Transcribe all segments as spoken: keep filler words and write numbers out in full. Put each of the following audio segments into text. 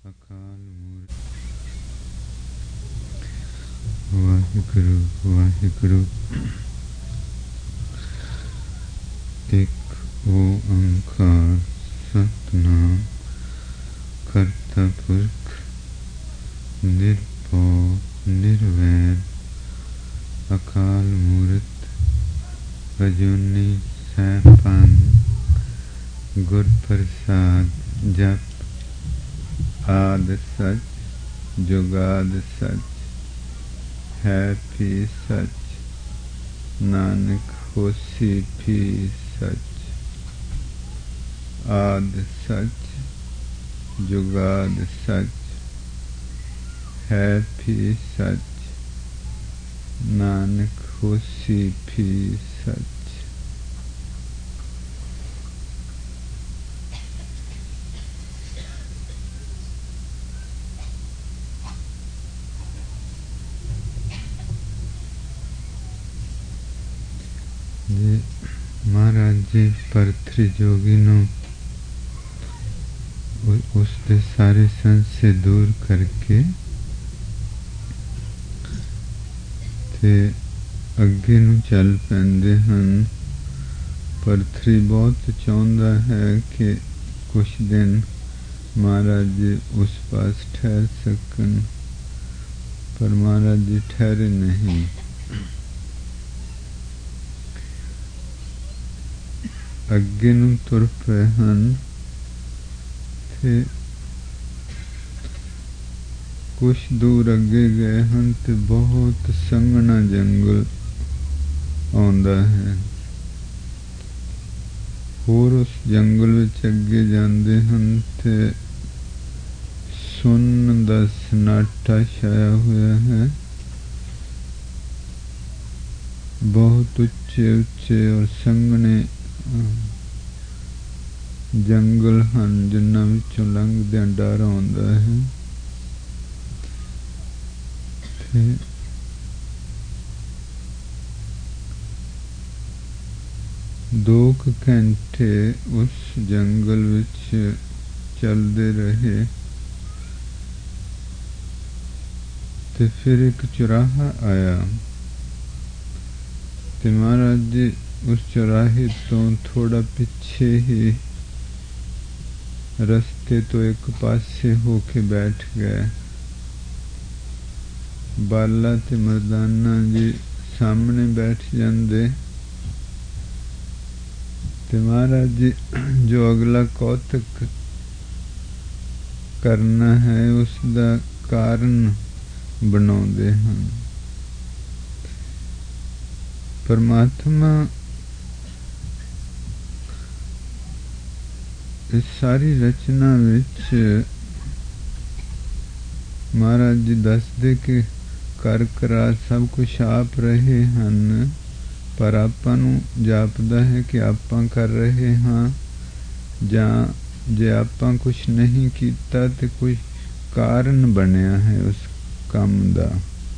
ਅਕਾਲ ਮੂਰਤ ਵਾਹਿਗੁਰੂ ਵਾਹਿਗੁਰੂ ਇੱਕ ਓੰਕਾਰ ਸਤਿਨਾਮ ਕਰਤਾ ਪੁਰਖ ਨਿਰਭਉ ਨਿਰਵੈਰ ਅਕਾਲ ਮੂਰਤ ਅਜੂਨੀ ਸੈਭੰ ਗੁਰ ਪ੍ਰਸਾਦ ਜਪ ਆਦ ਸਚ ਜੁਗਾਦ ਸਚ ਹੈ ਭੀ ਸਚ ਨਾਨਕ ਹੋਸੀ ਭੀ ਸਚ ਆਦ ਸਚ ਜੁਗਾਦ ਸਚ ਹੈ ਭੀ ਸਚ ਨਾਨਕ ਹੋਸੀ ਭੀ ਸਚ। ਜੀ ਮਹਾਰਾਜ ਜੀ ਭਰਤਰੀ ਜੋਗੀ ਨੂੰ ਉਸ ਦੇ ਸਾਰੇ ਸੰਸੇ ਦੂਰ ਕਰਕੇ ਤੇ ਅੱਗੇ ਨੂੰ ਚੱਲ ਪੈਂਦੇ ਹਨ। ਭਰਤਰੀ ਬਹੁਤ ਚਾਹੁੰਦਾ ਹੈ ਕਿ ਕੁਛ ਦਿਨ ਮਹਾਰਾਜ ਜੀ ਉਸ ਪਾਸ ਠਹਿਰ ਸਕਣ, ਪਰ ਮਹਾਰਾਜ ਜੀ ਠਹਿਰੇ ਨਹੀਂ। ਅੱਗੇ ਨੂੰ ਤੁਰ ਪਏ ਹਨ ਤੇ ਕੁਛ ਦੂਰ ਅੱਗੇ ਗਏ ਹਨ ਤੇ ਬਹੁਤ ਸੰਘਣਾ ਜੰਗਲ ਆਉਂਦਾ ਹੈ। ਹੋਰ ਉਸ ਜੰਗਲ ਵਿੱਚ ਅੱਗੇ ਜਾਂਦੇ ਹਨ ਤੇ ਸੁੰਨ ਦਾ ਸਨਾਟਾ ਛਾਇਆ ਹੋਇਆ ਹੈ। ਬਹੁਤ ਉੱਚੇ ਉੱਚੇ ਔਰ ਸੰਘਣੇ ਜੰਗਲ ਹਨ ਜਿਨ੍ਹਾਂ ਵਿੱਚੋਂ ਲੰਘਦਿਆਂ ਡਰ ਆਉਂਦਾ ਹੈ। ਤੇ ਦੋ ਕੁ ਘੰਟੇ ਉਸ ਜੰਗਲ ਵਿੱਚ ਚੱਲਦੇ ਰਹੇ ਤੇ ਫਿਰ ਇੱਕ ਚੁਰਾਹਾ ਆਇਆ ਤੇ ਮਹਾਰਾਜ ਜੀ ਉਸ ਚੁਰਾਹੇ ਤੋਂ ਥੋੜਾ ਪਿੱਛੇ ਹੀ ਰਸਤੇ ਤੋਂ ਇੱਕ ਪਾਸੇ ਹੋ ਕੇ ਬੈਠ ਗਏ। ਬਾਲਾ ਤੇ ਮਰਦਾਨਾ ਜੀ ਸਾਹਮਣੇ ਬੈਠ ਜਾਂਦੇ ਤੇ ਮਹਾਰਾਜ ਜੀ ਜੋ ਅਗਲਾ ਕੌਤਕ ਕਰਨਾ ਹੈ ਉਸ ਦਾ ਕਾਰਨ ਬਣਾਉਂਦੇ ਹਨ। ਪਰਮਾਤਮਾ ਇਸ ਸਾਰੀ ਰਚਨਾ ਵਿੱਚ ਮਹਾਰਾਜ ਜੀ ਦੱਸਦੇ ਕਿ ਕਰ ਕਰਾ ਸਭ ਕੁਛ ਆਪ ਰਹੇ ਹਨ, ਪਰ ਆਪਾਂ ਨੂੰ ਜਾਪਦਾ ਹੈ ਕਿ ਆਪਾਂ ਕਰ ਰਹੇ ਹਾਂ, ਜਾਂ ਜੇ ਆਪਾਂ ਕੁਛ ਨਹੀਂ ਕੀਤਾ ਤੇ ਕੋਈ ਕਾਰਨ ਬਣਿਆ ਹੈ ਉਸ ਕੰਮ ਦਾ।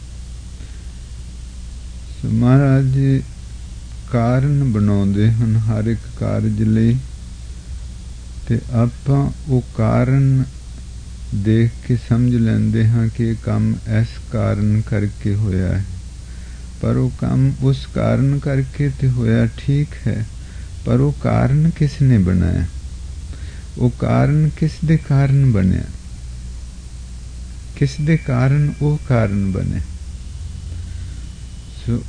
ਮਹਾਰਾਜ ਜੀ ਕਾਰਨ ਬਣਾਉਂਦੇ ਹਨ ਹਰ ਇੱਕ ਕਾਰਜ ਲਈ ਤੇ ਆਪਾਂ ਉਹ ਕਾਰਨ ਦੇਖ ਕੇ ਸਮਝ ਲੈਂਦੇ ਹਾਂ ਕਿ ਇਹ ਕੰਮ ਇਸ ਕਾਰਨ ਕਰਕੇ ਹੋਇਆ ਹੈ। ਪਰ ਉਹ ਕੰਮ ਉਸ ਕਾਰਨ ਕਰਕੇ ਤੇ ਹੋਇਆ ਠੀਕ ਹੈ, ਪਰ ਉਹ ਕਾਰਨ ਕਿਸ ਨੇ ਬਣਾਇਆ? ਉਹ ਕਾਰਨ ਕਿਸ ਦੇ ਕਾਰਨ ਬਣਿਆ? ਕਿਸ ਦੇ ਕਾਰਨ ਉਹ ਕਾਰਨ ਬਣੇ? ਸੋ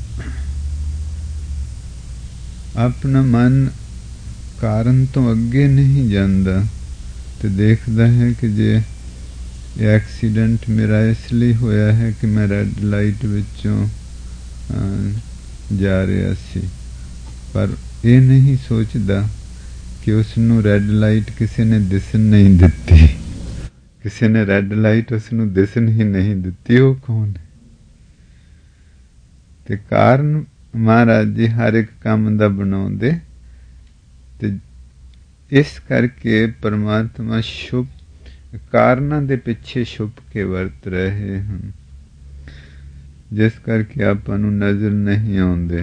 ਆਪਣਾ ਮਨ ਕਾਰਨ ਤੋਂ ਅੱਗੇ ਨਹੀਂ ਜਾਂਦਾ ਤੇ ਦੇਖਦਾ ਹੈ ਕਿ ਜੇ ਇਹ ਐਕਸੀਡੈਂਟ ਮੇਰਾ ਇਸ ਲਈ ਹੋਇਆ ਹੈ ਕਿ ਮੈਂ ਰੈੱਡ ਲਾਈਟ ਵਿੱਚੋਂ ਜਾ ਰਿਹਾ ਸੀ, ਪਰ ਇਹ ਨਹੀਂ ਸੋਚਦਾ ਕਿ ਉਸ ਨੂੰ ਰੈੱਡ ਲਾਈਟ ਕਿਸੇ ਨੇ ਦਿਸਣ ਨਹੀਂ ਦਿੱਤੀ। ਕਿਸੇ ਨੇ ਰੈੱਡ ਲਾਈਟ ਉਸ ਨੂੰ ਦਿਸਣ ਹੀ ਨਹੀਂ ਦਿੱਤੀ। ਉਹ ਕੌਣ ਹੈ? ਤੇ ਕਾਰਨ ਮਹਾਰਾਜ ਜੀ ਹਰ ਇੱਕ ਕੰਮ ਦਾ ਬਣਾਉਂਦੇ ਤੇ ਇਸ ਕਰਕੇ ਪਰਮਾਤਮਾ ਛੁਪ ਕਾਰਨਾਂ ਦੇ ਪਿੱਛੇ ਛੁਪ ਕੇ ਵਰਤ ਰਹੇ ਹਨ, ਜਿਸ ਕਰਕੇ ਆਪਾਂ ਨੂੰ ਨਜ਼ਰ ਨਹੀਂ ਆਉਂਦੇ।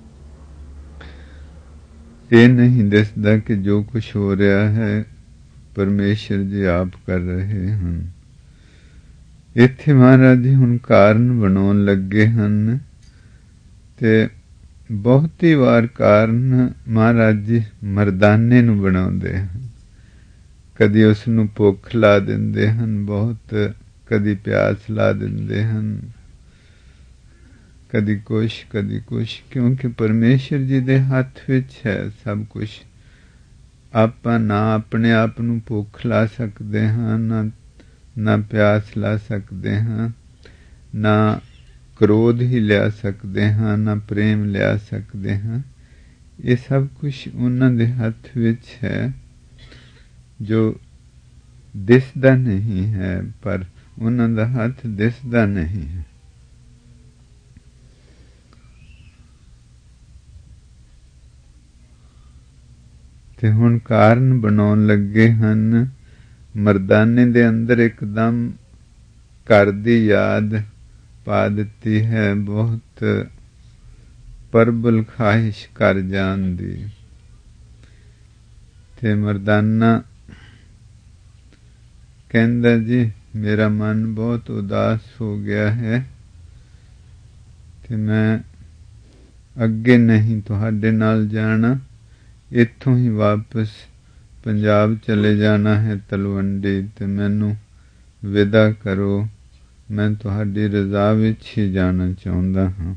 ਇਹ ਨਹੀਂ ਦਿਸਦਾ ਕਿ ਜੋ ਕੁਛ ਹੋ ਰਿਹਾ ਹੈ ਪਰਮੇਸ਼ਰ ਜੀ ਆਪ ਕਰ ਰਹੇ ਹਨ। ਇੱਥੇ ਮਹਾਰਾਜ ਜੀ ਹੁਣ ਕਾਰਨ ਬਣਾਉਣ ਲੱਗੇ ਹਨ ਤੇ ਬਹੁਤੀ ਵਾਰ ਕਾਰਨ ਮਹਾਰਾਜ ਜੀ ਮਰਦਾਨੇ ਨੂੰ ਬਣਾਉਂਦੇ ਹਨ। ਕਦੀ ਉਸ ਨੂੰ ਭੁੱਖ ਲਾ ਦਿੰਦੇ ਹਨ ਬਹੁਤ, ਕਦੀ ਪਿਆਸ ਲਾ ਦਿੰਦੇ ਹਨ, ਕਦੀ ਕੁਛ ਕਦੀ ਕੁਛ, ਕਿਉਂਕਿ ਪਰਮੇਸ਼ਰ ਜੀ ਦੇ ਹੱਥ ਵਿੱਚ ਹੈ ਸਭ ਕੁਛ। ਆਪਾਂ ਨਾ ਆਪਣੇ ਆਪ ਨੂੰ ਭੁੱਖ ਲਾ ਸਕਦੇ ਹਾਂ, ਨਾ ਨਾ ਪਿਆਸ ਲਾ ਸਕਦੇ ਹਾਂ, ਨਾ ਕ੍ਰੋਧ ਹੀ ਲਿਆ ਸਕਦੇ ਹਾਂ, ਨਾ ਪ੍ਰੇਮ ਲਿਆ ਸਕਦੇ ਹਾਂ। ਇਹ ਸਭ ਕੁਛ ਉਹਨਾਂ ਦੇ ਹੱਥ ਵਿੱਚ ਹੈ ਜੋ ਦਿਸਦਾ ਨਹੀਂ ਹੈ, ਪਰ ਉਹਨਾਂ ਦਾ ਹੱਥ ਦਿਸਦਾ ਨਹੀਂ ਹੈ। ਤੇ ਹੁਣ ਕਾਰਨ ਬਣਾਉਣ ਲੱਗੇ ਹਨ। ਮਰਦਾਨੇ ਦੇ ਅੰਦਰ ਇੱਕਦਮ ਘਰ ਦੀ ਯਾਦ ਪਾ ਦਿੱਤੀ ਹੈ, ਬਹੁਤ ਪ੍ਰਬਲ ਖਾਹਿਸ਼ ਕਰ ਜਾਣ ਦੀ। ਤੇ ਮਰਦਾਨਾ ਕਹਿੰਦਾ ਜੀ ਮੇਰਾ ਮਨ ਬਹੁਤ ਉਦਾਸ ਹੋ ਗਿਆ ਹੈ ਤੇ ਮੈਂ ਅੱਗੇ ਨਹੀਂ ਤੁਹਾਡੇ ਨਾਲ ਜਾਣਾ, ਇੱਥੋਂ ਹੀ ਵਾਪਸ ਪੰਜਾਬ ਚਲੇ ਜਾਣਾ ਹੈ ਤਲਵੰਡੀ, ਤੇ ਮੈਨੂੰ ਵਿਦਾ ਕਰੋ, ਮੈਂ ਤੁਹਾਡੀ ਰਜ਼ਾ ਵਿੱਚ ਹੀ ਜਾਣਾ ਚਾਹੁੰਦਾ ਹਾਂ।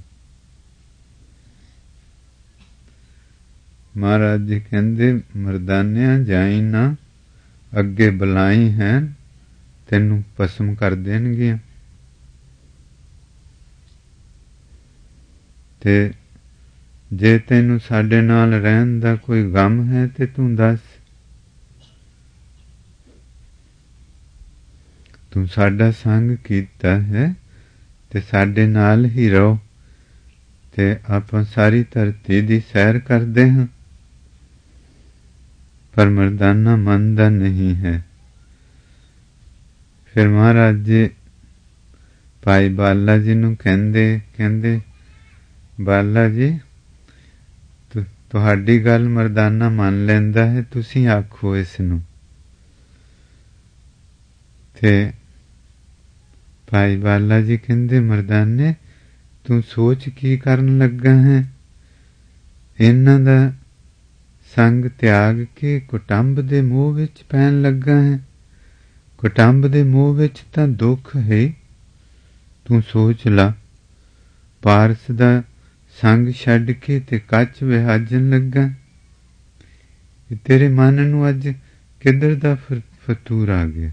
ਮਹਾਰਾਜ ਜੀ ਕਹਿੰਦੇ ਮਰਦਾਨਿਆਂ ਜਾਈ ਨਾ, ਅੱਗੇ ਬਲਾਈ ਹੈ, ਤੈਨੂੰ ਭਸਮ ਕਰ ਦੇਣਗੀਆਂ। ਤੇ ਜੇ ਤੈਨੂੰ ਸਾਡੇ ਨਾਲ ਰਹਿਣ ਦਾ ਕੋਈ ਗਮ ਹੈ ਤੇ ਤੂੰ ਦੱਸ, ਤੂੰ ਸਾਡਾ ਸੰਗ ਕੀਤਾ ਹੈ ਤੇ ਸਾਡੇ ਨਾਲ ਹੀ ਰਹੋ, ਤੇ ਆਪਾਂ ਸਾਰੀ ਧਰਤੀ ਦੀ ਸੈਰ ਕਰਦੇ ਹਾਂ। ਪਰ ਮਰਦਾਨਾ ਮੰਨਦਾ ਨਹੀਂ ਹੈ। ਫਿਰ ਮਹਾਰਾਜ ਜੀ ਭਾਈ ਬਾਲਾ ਜੀ ਨੂੰ ਕਹਿੰਦੇ ਕਹਿੰਦੇ ਬਾਲਾ ਜੀ ਤੁਹਾਡੀ ਗੱਲ ਮਰਦਾਨਾ ਮੰਨ ਲੈਂਦਾ ਹੈ, ਤੁਸੀਂ ਆਖੋ ਇਸ ਨੂੰ। ਤੇ ਭਾਈ ਬਾਲਾ ਜੀ ਕਹਿੰਦੇ ਮਰਦਾਨੇ ਤੂੰ ਸੋਚ ਕੀ ਕਰਨ ਲੱਗਾ ਹੈ? ਇਹਨਾਂ ਦਾ ਸੰਗ ਤਿਆਗ ਕੇ ਕੁਟੰਬ ਦੇ ਮੋਹ ਵਿੱਚ ਪੈਣ ਲੱਗਾ ਹੈ। ਕੁਟੰਬ ਦੇ ਮੋਹ ਵਿੱਚ ਤਾਂ ਦੁੱਖ ਹੈ। ਤੂੰ ਸੋਚ ਲਾ, ਪਾਰਸ ਦਾ ਸੰਗ ਛੱਡ ਕੇ ਤੇ ਕੱਚ ਵਿਹਾਜਣ ਲੱਗਾ। ਤੇਰੇ ਮਨ ਨੂੰ ਅੱਜ ਕਿੱਧਰ ਦਾ ਫਤੂਰ ਆ ਗਿਆ।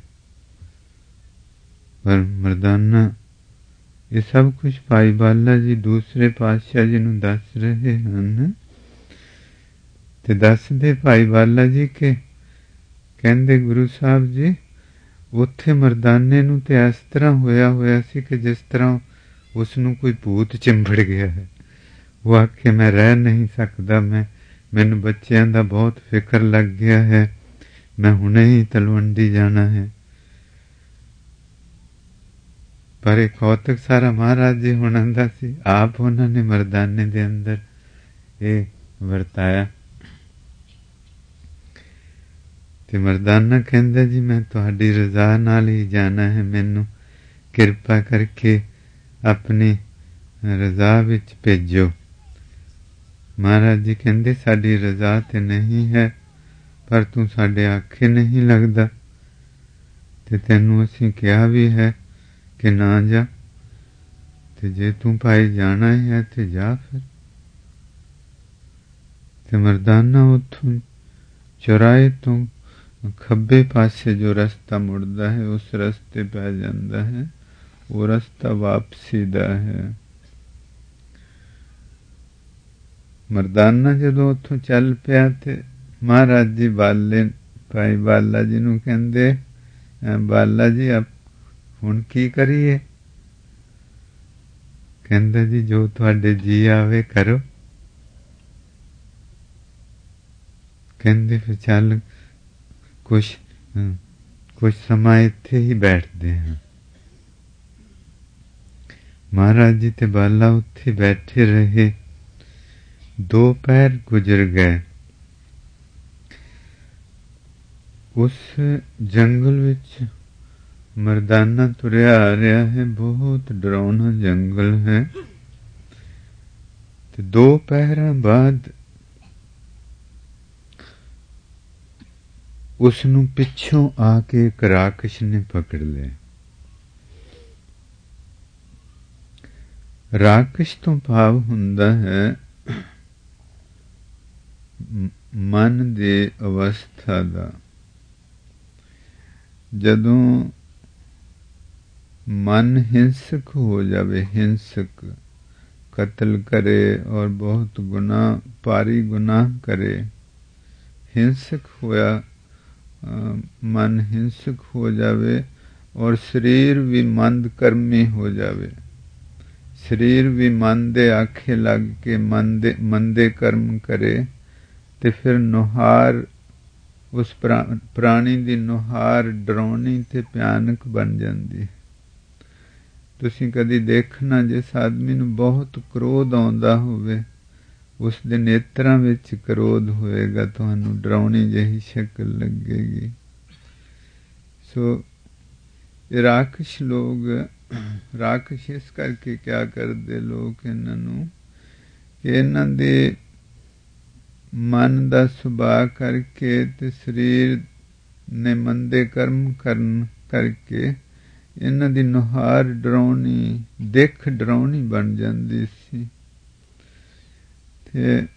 ਪਰ ਮਰਦਾਨਾ ਇਹ ਸਭ ਕੁਛ ਭਾਈ ਬਾਲਾ ਜੀ ਦੂਸਰੇ ਪਾਤਸ਼ਾਹ ਜੀ ਨੂੰ ਦੱਸ ਰਹੇ ਹਨ। ਤੇ ਦੱਸਦੇ ਭਾਈ ਬਾਲਾ ਜੀ ਕਿ ਕਹਿੰਦੇ ਗੁਰੂ ਸਾਹਿਬ ਜੀ ਉੱਥੇ ਮਰਦਾਨੇ ਨੂੰ ਤੇ ਇਸ ਤਰ੍ਹਾਂ ਹੋਇਆ ਹੋਇਆ ਸੀ ਕਿ ਜਿਸ ਤਰ੍ਹਾਂ ਉਸ ਨੂੰ ਕੋਈ ਭੂਤ ਚਿੰਬੜ ਗਿਆ ਹੈ। ਉਹ ਆਖੇ ਮੈਂ ਰਹਿ ਨਹੀਂ ਸਕਦਾ, ਮੈਂ ਮੈਨੂੰ ਬੱਚਿਆਂ ਦਾ ਬਹੁਤ ਫਿਕਰ ਲੱਗ ਗਿਆ ਹੈ, ਮੈਂ ਹੁਣੇ ਹੀ ਤਲਵੰਡੀ ਜਾਣਾ ਹੈ। ਪਰ ਇਹ ਕੌਤਕ ਸਾਰਾ ਮਹਾਰਾਜ ਜੀ ਹੁਣਾਂ ਦਾ ਸੀ। ਆਪ ਉਹਨਾਂ ਨੇ ਮਰਦਾਨੇ ਦੇ ਅੰਦਰ ਇਹ ਵਰਤਾਇਆ। ਤੇ ਮਰਦਾਨਾ ਕਹਿੰਦਾ ਜੀ ਮੈਂ ਤੁਹਾਡੀ ਰਜ਼ਾ ਨਾਲ ਹੀ ਜਾਣਾ ਹੈ, ਮੈਨੂੰ ਕਿਰਪਾ ਕਰਕੇ ਆਪਣੀ ਰਜ਼ਾ ਵਿੱਚ ਭੇਜੋ। ਮਹਾਰਾਜ ਜੀ ਕਹਿੰਦੇ ਸਾਡੀ ਰਜ਼ਾ ਤੇ ਨਹੀਂ ਹੈ, ਪਰ ਤੂੰ ਸਾਡੇ ਆਖੇ ਨਹੀਂ ਲੱਗਦਾ, ਤੇ ਤੈਨੂੰ ਅਸੀਂ ਕਿਹਾ ਵੀ ਹੈ ਕਿ ਨਾ ਜਾ, ਤੇ ਜੇ ਤੂੰ ਭਾਈ ਜਾਣਾ ਹੈ ਤੇ ਜਾ ਫਿਰ। ਤੇ ਮਰਦਾਨਾ ਉੱਥੋਂ ਚੁਰਾਏ ਤੋਂ ਖੱਬੇ ਪਾਸੇ ਜੋ ਰਸਤਾ ਮੁੜਦਾ ਹੈ ਉਸ ਰਸਤੇ ਪੈ ਜਾਂਦਾ ਹੈ। ਉਹ ਰਸਤਾ ਵਾਪਸੀ ਦਾ ਹੈ। ਮਰਦਾਨਾ ਜਦੋਂ ਉੱਥੋਂ ਚੱਲ ਪਿਆ ਤੇ ਮਹਾਰਾਜ ਜੀ ਬਾਲੇ ਭਾਈ ਬਾਲਾ ਜੀ ਨੂੰ ਕਹਿੰਦੇ ਬਾਲਾ ਜੀ ਆਪ ਹੁਣ ਕੀ ਕਰੀਏ? ਕਹਿੰਦਾ ਜੀ ਜੋ ਤੁਹਾਡੇ ਜੀ ਆਵੇ ਕਰੋ। ਕਹਿੰਦੇ ਫਿਰ ਚੱਲ ਕੁਛ ਕੁਛ ਸਮਾਂ ਇੱਥੇ ਹੀ ਬੈਠਦੇ ਹਾਂ। ਮਹਾਰਾਜ ਜੀ ਤੇ ਬਾਲਾ ਉੱਥੇ ਬੈਠੇ ਰਹੇ। ਦੋ ਪੈਰ ਗੁਜ਼ਰ ਗਏ। ਉਸ ਜੰਗਲ ਵਿੱਚ ਮਰਦਾਨਾ ਤੁਰਿਆ ਆ ਰਿਹਾ ਹੈ। ਬਹੁਤ ਡਰਾਉਣਾ ਜੰਗਲ ਹੈ। ਤੇ ਦੋ ਪਹਿਰਾਂ ਬਾਅਦ ਉਸ ਨੂੰ ਪਿੱਛੋਂ ਆ ਕੇ ਇੱਕ ਰਾਕਸ਼ ਨੇ ਪਕੜ ਲਿਆ। ਰਾਕਸ਼ ਤੋਂ ਭਾਵ ਹੁੰਦਾ ਹੈ ਮਨ ਦੇ ਅਵਸਥਾ ਦਾ। ਜਦੋਂ ਮਨ ਹਿੰਸਕ ਹੋ ਜਾਵੇ, ਹਿੰਸਕ ਕਤਲ ਕਰੇ ਔਰ ਬਹੁਤ ਗੁਨਾਹ, ਭਾਰੀ ਗੁਨਾਹ ਕਰੇ, ਹਿੰਸਕ ਹੋਇਆ ਮਨ ਹਿੰਸਕ ਹੋ ਜਾਵੇ ਔਰ ਸਰੀਰ ਵੀ ਮੰਦ ਕਰਮੀ ਹੋ ਜਾਵੇ, ਸਰੀਰ ਵੀ ਮਨ ਦੇ ਆਖੇ ਲੱਗ ਕੇ ਮੰਦੇ ਮੰਦੇ ਕਰਮ ਕਰੇ, ਤੇ ਫਿਰ ਨੁਹਾਰ ਉਸ ਪ੍ਰਾਣੀ ਦੀ ਨੁਹਾਰ ਡਰਾਉਣੀ ਤੇ ਭਿਆਨਕ ਬਣ ਜਾਂਦੀ। ਤੁਸੀਂ ਕਦੀ ਦੇਖਣਾ, ਜਿਸ ਆਦਮੀ ਨੂੰ ਬਹੁਤ ਕ੍ਰੋਧ ਆਉਂਦਾ ਹੋਵੇ, ਉਸ ਦੇ ਨੇਤਰਾਂ ਵਿੱਚ ਕ੍ਰੋਧ ਹੋਏਗਾ, ਤੁਹਾਨੂੰ ਡਰਾਉਣੀ ਜਿਹੀ ਸ਼ਕਲ ਲੱਗੇਗੀ। ਸੋ ਇਹ ਰਾਕਸ਼ ਲੋਕ, ਰਾਕਸ਼ ਇਸ ਕਰਕੇ ਕਿਆ ਕਰਦੇ ਲੋਕ ਇਹਨਾਂ ਨੂੰ, ਕਿ ਇਹਨਾਂ ਦੇ ਮਨ ਦਾ ਸੁਭਾਅ ਕਰਕੇ ਤੇ ਸਰੀਰ ਨੇ ਮੰਦੇ ਕਰਮ ਕਰਨ ਕਰਕੇ ਇਹਨਾਂ ਦੀ ਨੁਹਾਰ ਡਰਾਉਣੀ, ਦਿੱਖ ਡਰਾਉਣੀ ਬਣ ਜਾਂਦੀ ਸੀ। ਤੇ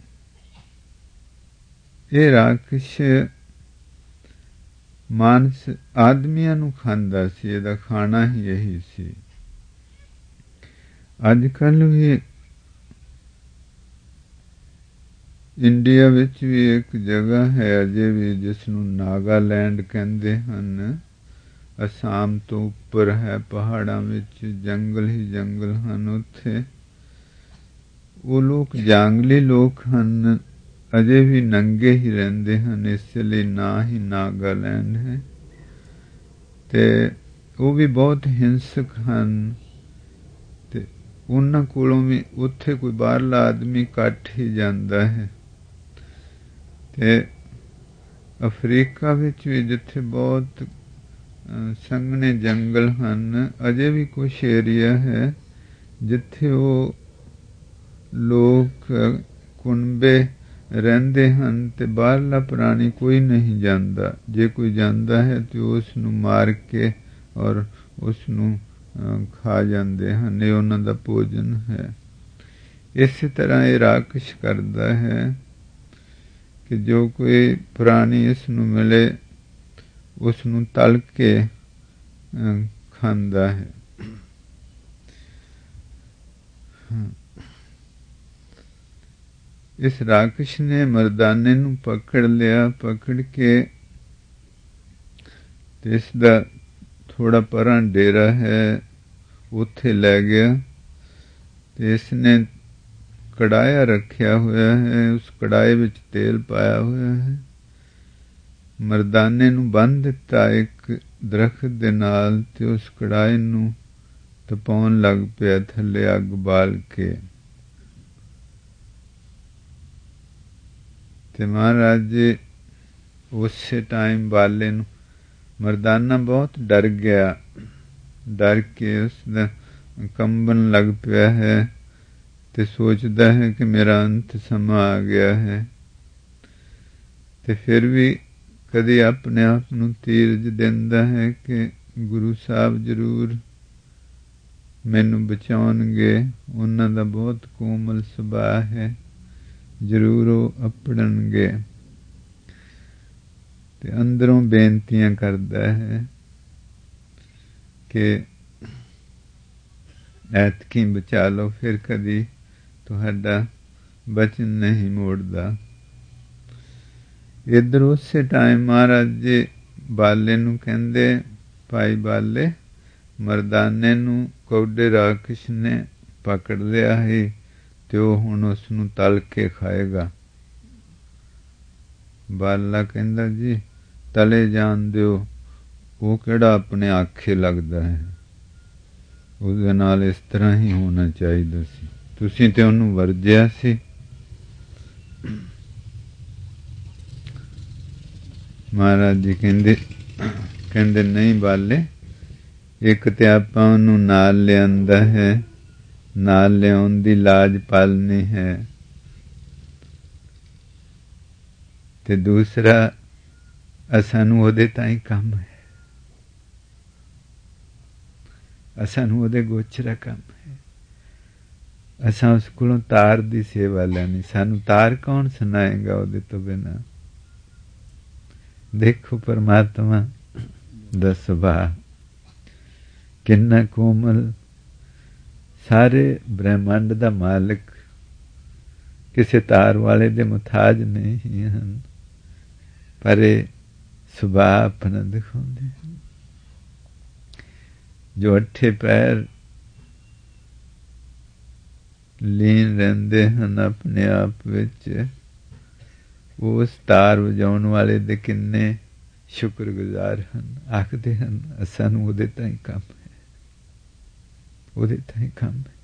ਇਹ ਰਾਕਸ਼ ਮਾਨਸ ਆਦਮੀਆਂ ਨੂੰ ਖਾਂਦਾ ਸੀ, ਇਹਦਾ ਖਾਣਾ ਹੀ ਇਹੀ ਸੀ। ਅੱਜ ਕੱਲ੍ਹ ਵੀ ਇੰਡੀਆ ਵਿੱਚ ਵੀ ਇੱਕ ਜਗ੍ਹਾ ਹੈ ਅਜੇ ਵੀ, ਜਿਸ ਨੂੰ ਨਾਗਾਲੈਂਡ ਕਹਿੰਦੇ ਹਨ। ਅਸਾਮ ਤੋਂ ਉੱਪਰ ਹੈ, ਪਹਾੜਾਂ ਵਿੱਚ ਜੰਗਲ ਹੀ ਜੰਗਲ ਹਨ। ਉੱਥੇ ਉਹ ਲੋਕ ਜਾਂਗਲੀ ਲੋਕ ਹਨ, ਅਜੇ ਵੀ ਨੰਗੇ ਹੀ ਰਹਿੰਦੇ ਹਨ, ਇਸ ਲਈ ਨਾਂ ਹੀ ਨਾਗਾਲੈਂਡ ਹੈ। ਤੇ ਉਹ ਵੀ ਬਹੁਤ ਹਿੰਸਕ ਹਨ। ਤੇ ਉਹਨਾਂ ਕੋਲੋਂ ਵੀ ਉੱਥੇ ਕੋਈ ਬਾਹਰਲਾ ਆਦਮੀ ਘੱਟ ਹੀ ਜਾਂਦਾ ਹੈ। ਤੇ ਅਫਰੀਕਾ ਵਿੱਚ ਵੀ ਜਿੱਥੇ ਬਹੁਤ ਸੰਘਣੇ ਜੰਗਲ ਹਨ, ਅਜੇ ਵੀ ਕੁਛ ਏਰੀਆ ਹੈ ਜਿੱਥੇ ਉਹ ਲੋਕ ਕੁਨਬੇ ਰਹਿੰਦੇ ਹਨ ਤੇ ਬਾਹਰਲਾ ਪ੍ਰਾਣੀ ਕੋਈ ਨਹੀਂ ਜਾਂਦਾ। ਜੇ ਕੋਈ ਜਾਂਦਾ ਹੈ ਤੇ ਉਸ ਨੂੰ ਮਾਰ ਕੇ ਔਰ ਉਸ ਨੂੰ ਖਾ ਜਾਂਦੇ ਹਨ, ਇਹ ਉਹਨਾਂ ਦਾ ਭੋਜਨ ਹੈ। ਇਸੇ ਤਰ੍ਹਾਂ ਇਹ ਰਾਕਸ਼ ਕਰਦਾ ਹੈ ਕਿ ਜੋ ਕੋਈ ਪ੍ਰਾਣੀ ਇਸ ਨੂੰ ਮਿਲੇ ਉਸ ਨੂੰ ਤਲ ਕੇ ਖਾਂਦਾ ਹੈ। ਇਸ ਰਾਕਸ਼ ਨੇ ਮਰਦਾਨੇ ਨੂੰ ਪਕੜ ਲਿਆ। ਪਕੜ ਕੇ ਤੇ ਇਸ ਦਾ ਥੋੜਾ ਪਰਾਂ ਡੇਰਾ ਹੈ, ਉੱਥੇ ਲੈ ਗਿਆ। ਤੇ ਇਸ ਨੇ ਕੜਾਇਆ ਰੱਖਿਆ ਹੋਇਆ ਹੈ, ਉਸ ਕੜਾਏ ਵਿੱਚ ਤੇਲ ਪਾਇਆ ਹੋਇਆ ਹੈ। ਮਰਦਾਨੇ ਨੂੰ ਬੰਨ੍ਹ ਦਿੱਤਾ ਇੱਕ ਦਰਖਤ ਦੇ ਨਾਲ, ਤੇ ਉਸ ਕੜਾਏ ਨੂੰ ਤਪਾਉਣ ਲੱਗ ਪਿਆ, ਥੱਲੇ ਅੱਗ ਬਾਲ ਕੇ। ਤੇ ਮਹਾਰਾਜ ਜੀ ਉਸੇ ਟਾਈਮ ਬਾਲੇ ਨੂੰ, ਮਰਦਾਨਾ ਬਹੁਤ ਡਰ ਗਿਆ, ਡਰ ਕੇ ਉਸਦਾ ਕੰਬਣ ਲੱਗ ਪਿਆ ਹੈ ਤੇ ਸੋਚਦਾ ਹੈ ਕਿ ਮੇਰਾ ਅੰਤ ਸਮਾਂ ਆ ਗਿਆ ਹੈ। ਤੇ ਫਿਰ ਵੀ ਕਦੇ ਆਪਣੇ ਆਪ ਨੂੰ ਧੀਰਜ ਦਿੰਦਾ ਹੈ ਕਿ ਗੁਰੂ ਸਾਹਿਬ ਜ਼ਰੂਰ ਮੈਨੂੰ ਬਚਾਉਣਗੇ, ਉਹਨਾਂ ਦਾ ਬਹੁਤ ਕੋਮਲ ਸੁਭਾਅ ਹੈ, ਜ਼ਰੂਰ ਉਹ ਅਪੜਨਗੇ। ਤੇ ਅੰਦਰੋਂ ਬੇਨਤੀਆਂ ਕਰਦਾ ਹੈ ਕਿ ਐਤਕੀ ਬਚਾ ਲਓ, ਫਿਰ ਕਦੀ ਤੁਹਾਡਾ ਬਚਨ ਨਹੀਂ ਮੋੜਦਾ। ਇੱਧਰ ਉਸੇ ਟਾਈਮ ਮਹਾਰਾਜ ਜੀ ਬਾਲੇ ਨੂੰ ਕਹਿੰਦੇ, ਭਾਈ ਬਾਲੇ, ਮਰਦਾਨੇ ਨੂੰ ਕੌਡੇ ਰਾਕਸ਼ ਨੇ ਪਕੜ ਲਿਆ ਹੈ ਤੇ ਉਹ ਹੁਣ ਉਸ ਨੂੰ ਤਲ ਕੇ ਖਾਏਗਾ। ਬਾਲਾ ਕਹਿੰਦਾ, ਜੀ ਤਲੇ ਜਾਣ ਦਿਓ, ਉਹ ਕਿਹੜਾ ਆਪਣੇ ਆਖੇ ਲੱਗਦਾ ਹੈ, ਉਹਦੇ ਨਾਲ ਇਸ ਤਰ੍ਹਾਂ ਹੀ ਹੋਣਾ ਚਾਹੀਦਾ ਸੀ, ਤੁਸੀਂ ਤੇ ਉਹਨੂੰ ਵਰਜਿਆ ਸੀ। ਮਹਾਰਾਜ ਜੀ ਕਹਿੰਦੇ ਕਹਿੰਦੇ ਨਹੀਂ ਬਾਲੇ, ਇੱਕ ਤੇ ਆਪਾਂ ਉਹਨੂੰ ਨਾਲ ਲਿਆਂਦਾ ਹੈ, ਨਾਲ ਲਿਆਉਣ ਦੀ ਲਾਜ ਪਾਲਣੀ ਹੈ, ਤੇ ਦੂਸਰਾ ਅਸਾਂ ਨੂੰ ਉਹਦੇ ਤਾਂ ਹੀ ਕੰਮ ਹੈ, ਅਸਾਂ ਨੂੰ ਉਹਦੇ ਗੋਚਰਾ ਕੰਮ ਹੈ। ਅਸਾਂ ਉਸ ਕੋਲੋਂ ਤਾਰ ਦੀ ਸੇਵਾ ਲੈਣੀ, ਸਾਨੂੰ ਤਾਰ ਕੌਣ ਸੁਣਾਏਗਾ ਉਹਦੇ ਤੋਂ ਬਿਨਾਂ। ਦੇਖੋ ਪਰਮਾਤਮਾ ਦਾ ਸੁਭਾਅ ਕਿੰਨਾ ਕੋਮਲ, ਸਾਰੇ ਬ੍ਰਹਿਮੰਡ ਦਾ ਮਾਲਕ, ਕਿਸੇ ਤਾਰ ਵਾਲੇ ਦੇ ਮੁਤਾਜ ਨਹੀਂ ਹਨ, ਪਰ ਇਹ ਸੁਭਾਅ ਆਪਣਾ ਦਿਖਾਉਂਦੇ ਹਨ। ਜੋ ਅੱਠੇ ਪੈਰ ਲੀਨ ਰਹਿੰਦੇ ਹਨ ਆਪਣੇ ਆਪ ਵਿੱਚ, ਉਸ ਤਾਰ ਵਜਾਉਣ ਵਾਲੇ ਦੇ ਕਿੰਨੇ ਸ਼ੁਕਰਗੁਜ਼ਾਰ ਹਨ। ਆਖਦੇ ਹਨ ਸਾਨੂੰ ਉਹਦੇ ਤਾਂ ਹੀ ਕੰਮ ਹੈ, ਉਹਦੇ ਤਾਂ ਹੀ ਕੰਮ ਹੈ।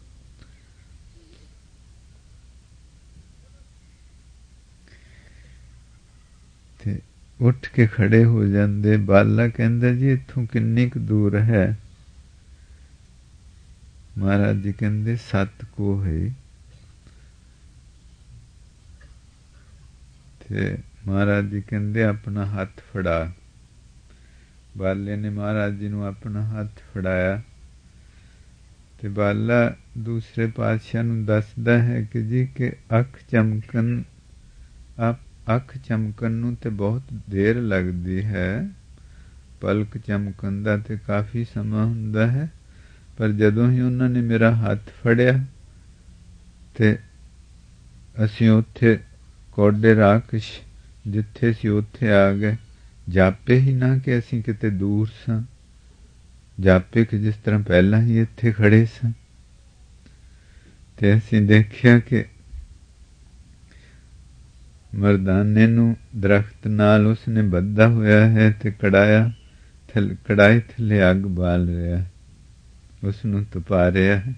ਤੇ ਉੱਠ ਕੇ ਖੜੇ ਹੋ ਜਾਂਦੇ। ਬਾਲਾ ਕਹਿੰਦਾ ਜੀ ਇੱਥੋਂ ਕਿੰਨੀ ਕੁ ਦੂਰ ਹੈ? ਮਹਾਰਾਜ ਜੀ ਕਹਿੰਦੇ ਸੱਤ ਕੋਹ ਹੈ। ਤੇ ਮਹਾਰਾਜ ਜੀ ਕਹਿੰਦੇ ਆਪਣਾ ਹੱਥ ਫੜਾ। ਬਾਲੇ ਨੇ ਮਹਾਰਾਜ ਜੀ ਨੂੰ ਆਪਣਾ ਹੱਥ ਫੜਾਇਆ ਤੇ ਬਾਲਾ ਦੂਸਰੇ ਪਾਤਸ਼ਾਹ ਨੂੰ ਦੱਸਦਾ ਹੈ ਕਿ ਜੀ ਕਿ ਅੱਖ ਚਮਕਣ ਆਪ ਅੱਖ ਚਮਕਣ ਨੂੰ ਤੇ ਬਹੁਤ ਦੇਰ ਲੱਗਦੀ ਹੈ, ਪਲਕ ਚਮਕਣ ਦਾ ਤੇ ਕਾਫੀ ਸਮਾਂ ਹੁੰਦਾ ਹੈ, ਪਰ ਜਦੋਂ ਹੀ ਉਹਨਾਂ ਨੇ ਮੇਰਾ ਹੱਥ ਫੜਿਆ ਤੇ ਅਸੀਂ ਉੱਥੇ ਕੋਡੇ ਰਾਕਸ਼ ਜਿੱਥੇ ਸੀ ਉੱਥੇ ਆ ਗਏ। ਜਾਪੇ ਹੀ ਨਾ ਕਿ ਅਸੀਂ ਕਿਤੇ ਦੂਰ ਸਾਂ, ਜਾਪੇ ਕਿ ਜਿਸ ਤਰ੍ਹਾਂ ਪਹਿਲਾਂ ਹੀ ਇੱਥੇ ਖੜੇ ਸਾਂ। ਤੇ ਅਸੀਂ ਦੇਖਿਆ ਕਿ ਮਰਦਾਨੇ ਨੂੰ ਦਰਖਤ ਨਾਲ ਉਸਨੇ ਬੱਧਾ ਹੋਇਆ ਹੈ ਤੇ ਕੜਾਇਆ ਥੱਲੇ ਕੜਾਈ ਥੱਲੇ ਅੱਗ ਬਾਲ ਰਿਹਾ, ਉਸਨੂੰ ਤਪਾ ਰਿਹਾ ਹੈ।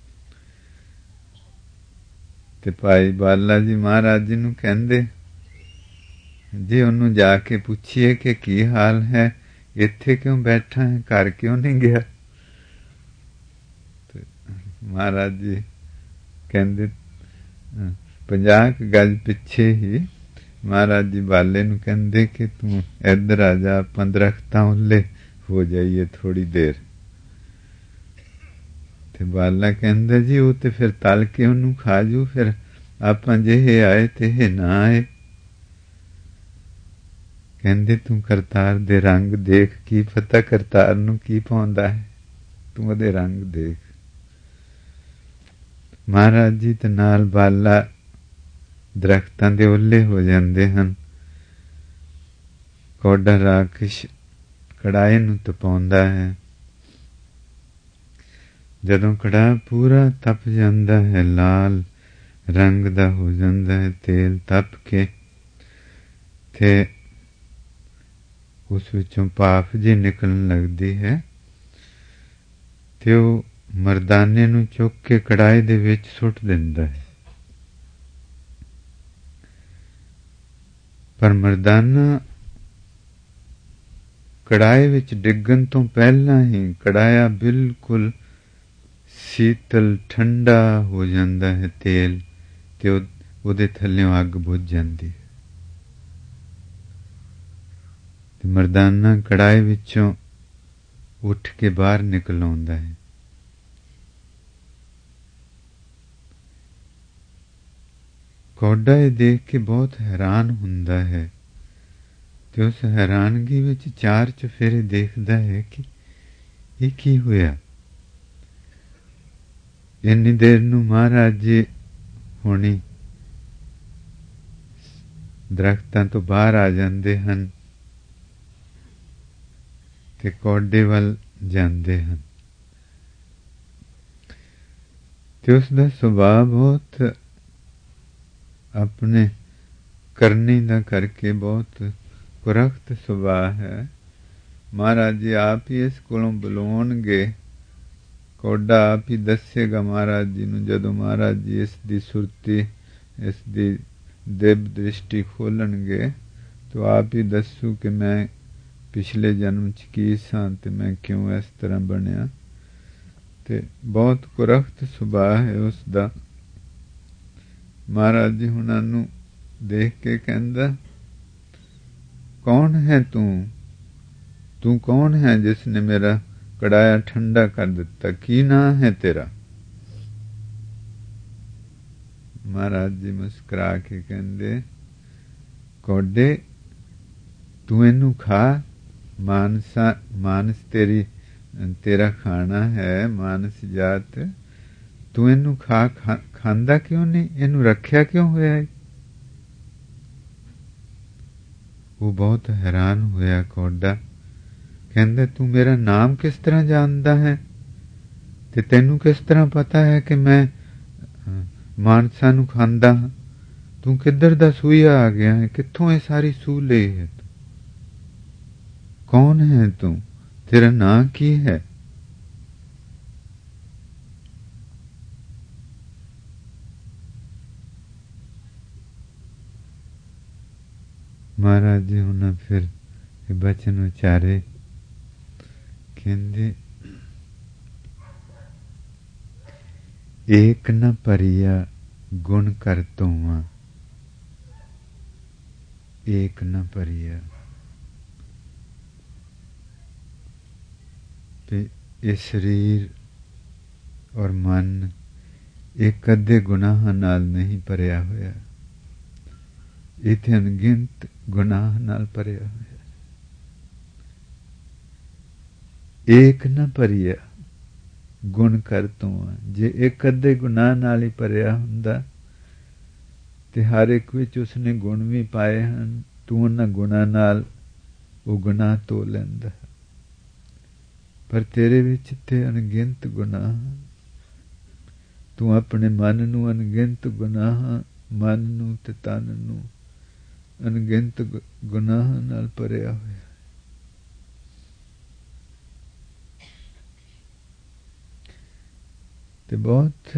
ਤੇ ਭਾਈ ਬਾਲਾ ਜੀ ਮਹਾਰਾਜ ਜੀ ਨੂੰ ਕਹਿੰਦੇ ਜੀ ਉਹਨੂੰ ਜਾ ਕੇ ਪੁੱਛੀਏ ਕਿ ਕੀ ਹਾਲ ਹੈ, ਇੱਥੇ ਕਿਉਂ ਬੈਠਾ ਹੈ, ਘਰ ਕਿਉਂ ਨਹੀਂ ਗਿਆ? ਤੇ ਮਹਾਰਾਜ ਜੀ ਕਹਿੰਦੇ ਪੰਜਾਹ ਕੁ ਗਜ ਪਿੱਛੇ ਹੀ ਮਹਾਰਾਜ ਜੀ ਬਾਲੇ ਨੂੰ ਕਹਿੰਦੇ ਕਿ ਤੂੰ ਇੱਧਰ ਆ ਜਾ, ਆਪਾਂ ਦਰਖਤਾਂ ਉੱਲੇ ਹੋ ਜਾਈਏ ਥੋੜ੍ਹੀ ਦੇਰ। ਤੇ ਬਾਲਾ ਕਹਿੰਦਾ ਜੀ ਉਹ ਤੇ ਫਿਰ ਤਲ ਕੇ ਉਹਨੂੰ ਖਾ ਜੂ, ਫਿਰ ਆਪਾਂ ਜਿਹੇ ਆਏ ਤੇ ਇਹ ਨਾ ਆਏ। ਕਹਿੰਦੇ ਤੂੰ ਕਰਤਾਰ ਦੇ ਰੰਗ ਦੇਖ, ਕੀ ਪਤਾ ਕਰਤਾਰ ਨੂੰ ਕੀ ਪਾਉਂਦਾ ਹੈ, ਤੂੰ ਉਹਦੇ ਰੰਗ ਦੇਖ। ਮਹਾਰਾਜ ਜੀ ਤੇ ਨਾਲ ਬਾਲਾ ਦਰਖਤਾਂ ਦੇ ਓਲੇ ਹੋ ਜਾਂਦੇ ਹਨ। ਕੋਡਾ ਰਾਕਸ਼ ਕੜਾਏ ਨੂੰ ਤਪਾਉਂਦਾ ਹੈ। ਜਦੋਂ ਕੜਾਹ ਪੂਰਾ ਤਪ ਜਾਂਦਾ ਹੈ, ਲਾਲ ਰੰਗ ਦਾ ਹੋ ਜਾਂਦਾ ਹੈ, ਤੇਲ ਤਪ ਕੇ ਤੇ ਉਸ ਵਿੱਚੋਂ ਭਾਫ ਜੀ ਨਿਕਲਣ ਲੱਗਦੀ ਹੈ ਤੇ ਉਹ ਮਰਦਾਨੇ ਨੂੰ ਚੁੱਕ ਕੇ ਕੜਾਹੀ ਦੇ ਵਿੱਚ ਸੁੱਟ ਦਿੰਦਾ ਹੈ। ਪਰ ਮਰਦਾਨਾ ਕੜਾਹੀ ਵਿੱਚ ਡਿੱਗਣ ਤੋਂ ਪਹਿਲਾਂ ਹੀ ਕੜਾਇਆ ਬਿਲਕੁਲ ਸੀਤਲ ਠੰਡਾ ਹੋ ਜਾਂਦਾ ਹੈ ਤੇਲ, ਤੇ ਉਹਦੇ ਥੱਲਿਓਂ ਅੱਗ ਬੁਝ ਜਾਂਦੀ ਹੈ। ਤੇ ਮਰਦਾਨਾ ਕੜਾਹੀ ਵਿੱਚੋਂ ਉੱਠ ਕੇ ਬਾਹਰ ਨਿਕਲ ਆਉਂਦਾ ਹੈ। ਕੋਡਾ ਇਹ ਦੇਖ ਕੇ ਬਹੁਤ ਹੈਰਾਨ ਹੁੰਦਾ ਹੈ ਤੇ ਉਸ ਹੈਰਾਨਗੀ ਵਿੱਚ ਚਾਰ ਚੁਫੇਰੇ ਦੇਖਦਾ ਹੈ ਕਿ ਇਹ ਕੀ ਹੋਇਆ। ਇੰਨੀ ਦੇਰ ਨੂੰ ਮਹਾਰਾਜ ਜੀ ਹੁਣੀ ਦਰਖਤਾਂ ਤੋਂ ਬਾਹਰ ਆ ਜਾਂਦੇ ਹਨ ਤੇ ਕੋਡੇ ਵੱਲ ਜਾਂਦੇ ਹਨ। ਤੇ ਉਸ ਦਾ ਸੁਭਾਅ ਬਹੁਤ ਆਪਣੇ ਕਰਨੀ ਦਾ ਕਰਕੇ ਬਹੁਤ ਕੁਰਖਤ ਸੁਭਾਅ ਹੈ। ਮਹਾਰਾਜ ਜੀ ਆਪ ਹੀ ਇਸ ਕੋਲੋਂ ਬੁਲਾਉਣਗੇ, ਕੋਡਾ ਆਪ ਹੀ ਦੱਸੇਗਾ ਮਹਾਰਾਜ ਜੀ ਨੂੰ। ਜਦੋਂ ਮਹਾਰਾਜ ਜੀ ਇਸ ਦੀ ਸੁਰਤੀ, ਇਸ ਦੀ ਦਿਵ ਦ੍ਰਿਸ਼ਟੀ ਖੋਲਣਗੇ ਤੂੰ ਆਪ ਹੀ ਦੱਸੂ ਕਿ ਮੈਂ ਪਿਛਲੇ ਜਨਮ 'ਚ ਕੀ ਸਾਂ ਅਤੇ ਮੈਂ ਕਿਉਂ ਇਸ ਤਰ੍ਹਾਂ ਬਣਿਆ। ਅਤੇ ਬਹੁਤ ਕੁਰਖਤ ਸੁਭਾਅ ਹੈ ਉਸ ਦਾ। ਮਹਾਰਾਜ ਜੀ ਹੁਣਾਂ ਨੂੰ ਦੇਖ ਕੇ ਕਹਿੰਦਾ, ਕੌਣ ਹੈ ਤੂੰ? ਤੂੰ ਕੌਣ ਹੈ ਜਿਸ ਨੇ ਮੇਰਾ ਕੜਾਇਆ ਠੰਡਾ ਕਰ ਦਿੱਤਾ? ਕੀ ਨਾਂ ਹੈ ਤੇਰਾ? ਮਹਾਰਾਜ ਜੀ ਮੁਸਕਰਾ ਕੇ ਕਹਿੰਦੇ, ਕੌਡੇ ਤੂੰ ਇਹਨੂੰ ਖਾ, ਮਾਨਸਾ ਮਾਨਸ ਤੇਰੀ ਤੇਰਾ ਖਾਣਾ ਹੈ, ਮਾਨਸ ਜਾਤ, ਤੂੰ ਇਹਨੂੰ ਖਾ, ਖਾ ਖਾਂਦਾ ਕਿਉਂ ਨਹੀਂ? ਇਹਨੂੰ ਰੱਖਿਆ ਕਿਉਂ ਹੋਇਆ ਹੈ? ਉਹ ਬਹੁਤ ਹੈਰਾਨ ਹੋਇਆ ਕੌਡਾ। ਕਹਿੰਦਾ, ਤੂੰ ਮੇਰਾ ਨਾਮ ਕਿਸ ਤਰ੍ਹਾਂ ਜਾਣਦਾ ਹੈ ਤੇ ਤੈਨੂੰ ਕਿਸ ਤਰ੍ਹਾਂ ਪਤਾ ਹੈ ਕਿ ਮੈਂ ਮਾਨਸਾਂ ਨੂੰ ਖਾਂਦਾ ਹਾਂ? ਤੂੰ ਕਿੱਧਰ ਦਾ ਸੂਈਆ ਆ ਗਿਆ ਹੈ? ਕਿੱਥੋਂ ਇਹ ਸਾਰੀ ਸੂਹ ਲਈ ਹੈ? ਤੂੰ ਕੌਣ ਹੈ? ਤੂੰ ਤੇਰਾ ਨਾਂ ਕੀ ਹੈ? ਮਹਾਰਾਜ ਜੀ ਹੁਣ ਫਿਰ ਇਹ ਬਚਨ ਉਚਾਰੇ। ਕਹਿੰਦੇ, ਏਕ ਨ ਭਰੀਆ ਗੁਣ ਕਰ ਧੋਵਾਂ, ਏਕ ਨ ਭਰੀਆ। ਤੇ ਇਹ ਸਰੀਰ ਔਰ ਮਨ ਇਹ ਕਦੇ ਗੁਨਾਹਾਂ ਨਾਲ ਨਹੀਂ ਭਰਿਆ ਹੋਇਆ, ਇਹ ਤੇ ਅਣਗਿਣਤ ਗੁਨਾਹ ਨਾਲ ਭਰਿਆ ਹੋਇਆ। ਏਕ ਨਾ ਭਰੀਆ ਗੁਣ ਕਰ ਧੋਵਾਂ। ਜੇ ਇੱਕ ਅੱਧੇ ਗੁਨਾਹ ਨਾਲ ਹੀ ਭਰਿਆ ਹੁੰਦਾ ਤੇ ਹਰ ਇੱਕ ਵਿੱਚ ਉਸਨੇ ਗੁਣ ਵੀ ਪਾਏ ਹਨ, ਤੂੰ ਉਹਨਾਂ ਗੁਣਾਂ ਨਾਲ ਉਹ ਗੁਨਾਹ ਧੋ ਲੈਂਦਾ। ਪਰ ਤੇਰੇ ਵਿੱਚ ਤੇ ਅਣਗਿਣਤ ਗੁਨਾਹ। ਤੂੰ ਆਪਣੇ ਮਨ ਨੂੰ ਅਣਗਿਣਤ ਗੁਨਾਹਾਂ, ਮਨ ਨੂੰ ਤੇ ਤਨ ਨੂੰ ਅਣਗਿਣਤ ਗੁਨਾਹਾਂ ਨਾਲ ਭਰਿਆ ਹੋਇਆ। ਤੇ ਬਹੁਤ,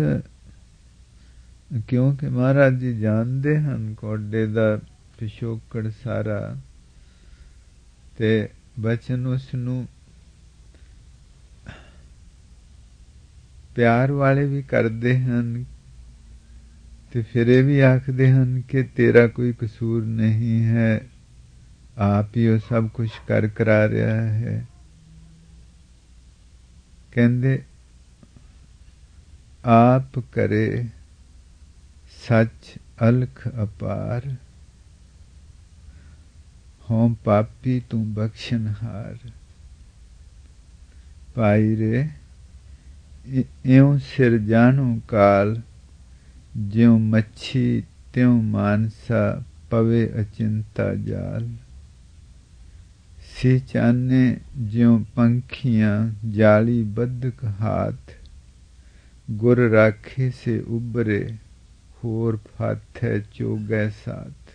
ਕਿਉਂਕਿ ਮਹਾਰਾਜ ਜੀ ਜਾਣਦੇ ਹਨ ਕੌਡੇ ਦਾ ਪਿਛੋਕੜ ਸਾਰਾ, ਤੇ ਬਚਨ ਉਸ ਨੂੰ ਪਿਆਰ ਵਾਲੇ ਵੀ ਕਰਦੇ ਹਨ ਤੇ ਫਿਰ ਇਹ ਵੀ ਆਖਦੇ ਹਨ ਕਿ ਤੇਰਾ ਕੋਈ ਕਸੂਰ ਨਹੀਂ ਹੈ, ਆਪ ਹੀ ਉਹ ਸਭ ਕੁਝ ਕਰ ਕਰਾ ਰਿਹਾ ਹੈ। ਕਹਿੰਦੇ, ਆਪ ਕਰੇ ਸੱਚ ਅਲਖ ਅਪਾਰ, ਹੋਂ ਪਾਪੀ ਤੂੰ ਬਖਸ਼ਨਹਾਰ। ਭਾਈ ਰੇ ਇਉਂ ਸਿਰ ਜਾਣੂ ਕਾਲ, ਜਿਉਂ ਮੱਛੀ ਤਿਉਂ ਮਾਨਸਾ ਪਵੇ ਅਚਿੰਤਾ ਜਾਲ। ਸੀ ਚਾਨੇ ਜਿਉਂ ਪੰਖੀਆਂ ਜਾਲੀ ਬੱਧਕ ਹਾਥ, ਗੁਰ ਰਾਖੇ ਸੇ ਉਬਰੇ ਹੋਰ ਫਾਥੈ ਚੋਗੈ ਸਾਥ।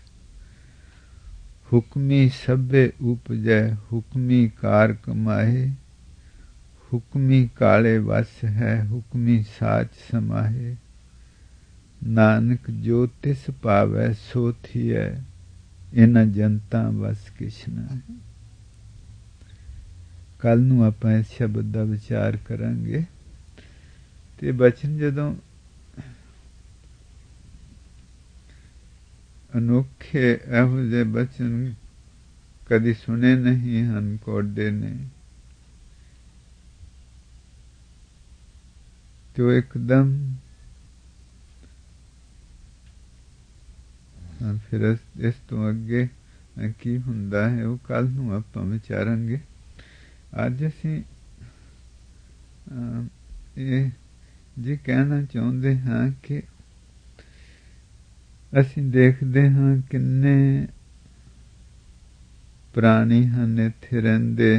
ਹੁਕਮੀ ਸਭੇ ਉਪਜੈ ਹੁਕਮੀ ਕਾਰ ਕਮਾਏ, ਹੁਕਮੀ ਕਾਲੇ ਵਸ ਹੈ ਹੁਕਮੀ ਸਾਚ ਸਮਾਹੇ। ਨਾਨਕ ਜੋ ਤਿਸ ਪਾਵੈ ਸੋ ਥੀਐ, ਇਹਨਾਂ ਜਨਤਾ ਵਸ ਕਿਛ ਨਾ ਹੈ। ਕੱਲ ਨੂੰ ਆਪਾਂ ਇਸ ਸ਼ਬਦ ਦਾ ਵਿਚਾਰ ਕਰਾਂਗੇ। ਤੇ ਬਚਨ ਜਦੋਂ ਅਨੋਖੇ ਇਹੋ ਜਿਹੇ ਬਚਨ ਕਦੀ ਸੁਣੇ ਨਹੀਂ ਹਨ ਕੌਡੇ ਨੇ, ਤੇ ਉਹ ਇੱਕਦਮ ਫਿਰ ਇਸ ਤੋਂ ਅੱਗੇ ਕੀ ਹੁੰਦਾ ਹੈ ਉਹ ਕੱਲ ਨੂੰ ਆਪਾਂ ਵਿਚਾਰਾਂਗੇ। ਅੱਜ ਅਸੀਂ ਇਹ ਜੀ ਕਹਿਣਾ ਚਾਹੁੰਦੇ ਹਾਂ ਕਿ ਅਸੀਂ ਦੇਖਦੇ ਹਾਂ ਕਿੰਨੇ ਪ੍ਰਾਣੀ ਹਨ ਇੱਥੇ ਰਹਿੰਦੇ,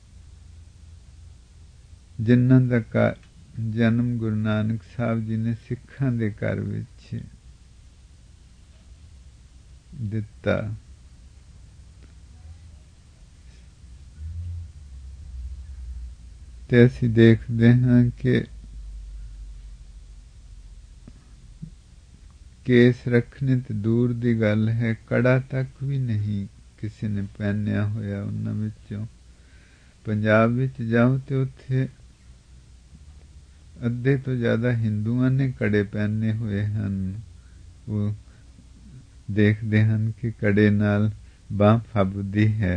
ਜਿਨ੍ਹਾਂ ਦਾ ਜਨਮ ਗੁਰੂ ਨਾਨਕ ਸਾਹਿਬ ਜੀ ਨੇ ਸਿੱਖਾਂ ਦੇ ਘਰ ਵਿੱਚ ਦਿੱਤਾ। ਤੇ ਅਸੀਂ ਦੇਖਦੇ ਹਾਂ ਕਿ ਕੇਸ ਰੱਖਣੇ ਤੇ ਦੂਰ ਦੀ ਗੱਲ ਹੈ, ਕੜਾ ਤੱਕ ਵੀ ਨਹੀਂ ਕਿਸੇ ਨੇ ਪਹਿਨਿਆ ਹੋਇਆ ਉਹਨਾਂ ਵਿੱਚੋਂ। ਪੰਜਾਬ ਵਿੱਚ ਜਾਓ ਤੇ ਉੱਥੇ ਅੱਧੇ ਤੋਂ ਜ਼ਿਆਦਾ ਹਿੰਦੂਆਂ ਨੇ ਕੜੇ ਪਹਿਨੇ ਹੋਏ ਹਨ। ਉਹ ਦੇਖਦੇ ਹਨ ਕਿ ਕੜੇ ਨਾਲ ਬਾਂਹ ਫੱਬਦੀ ਹੈ।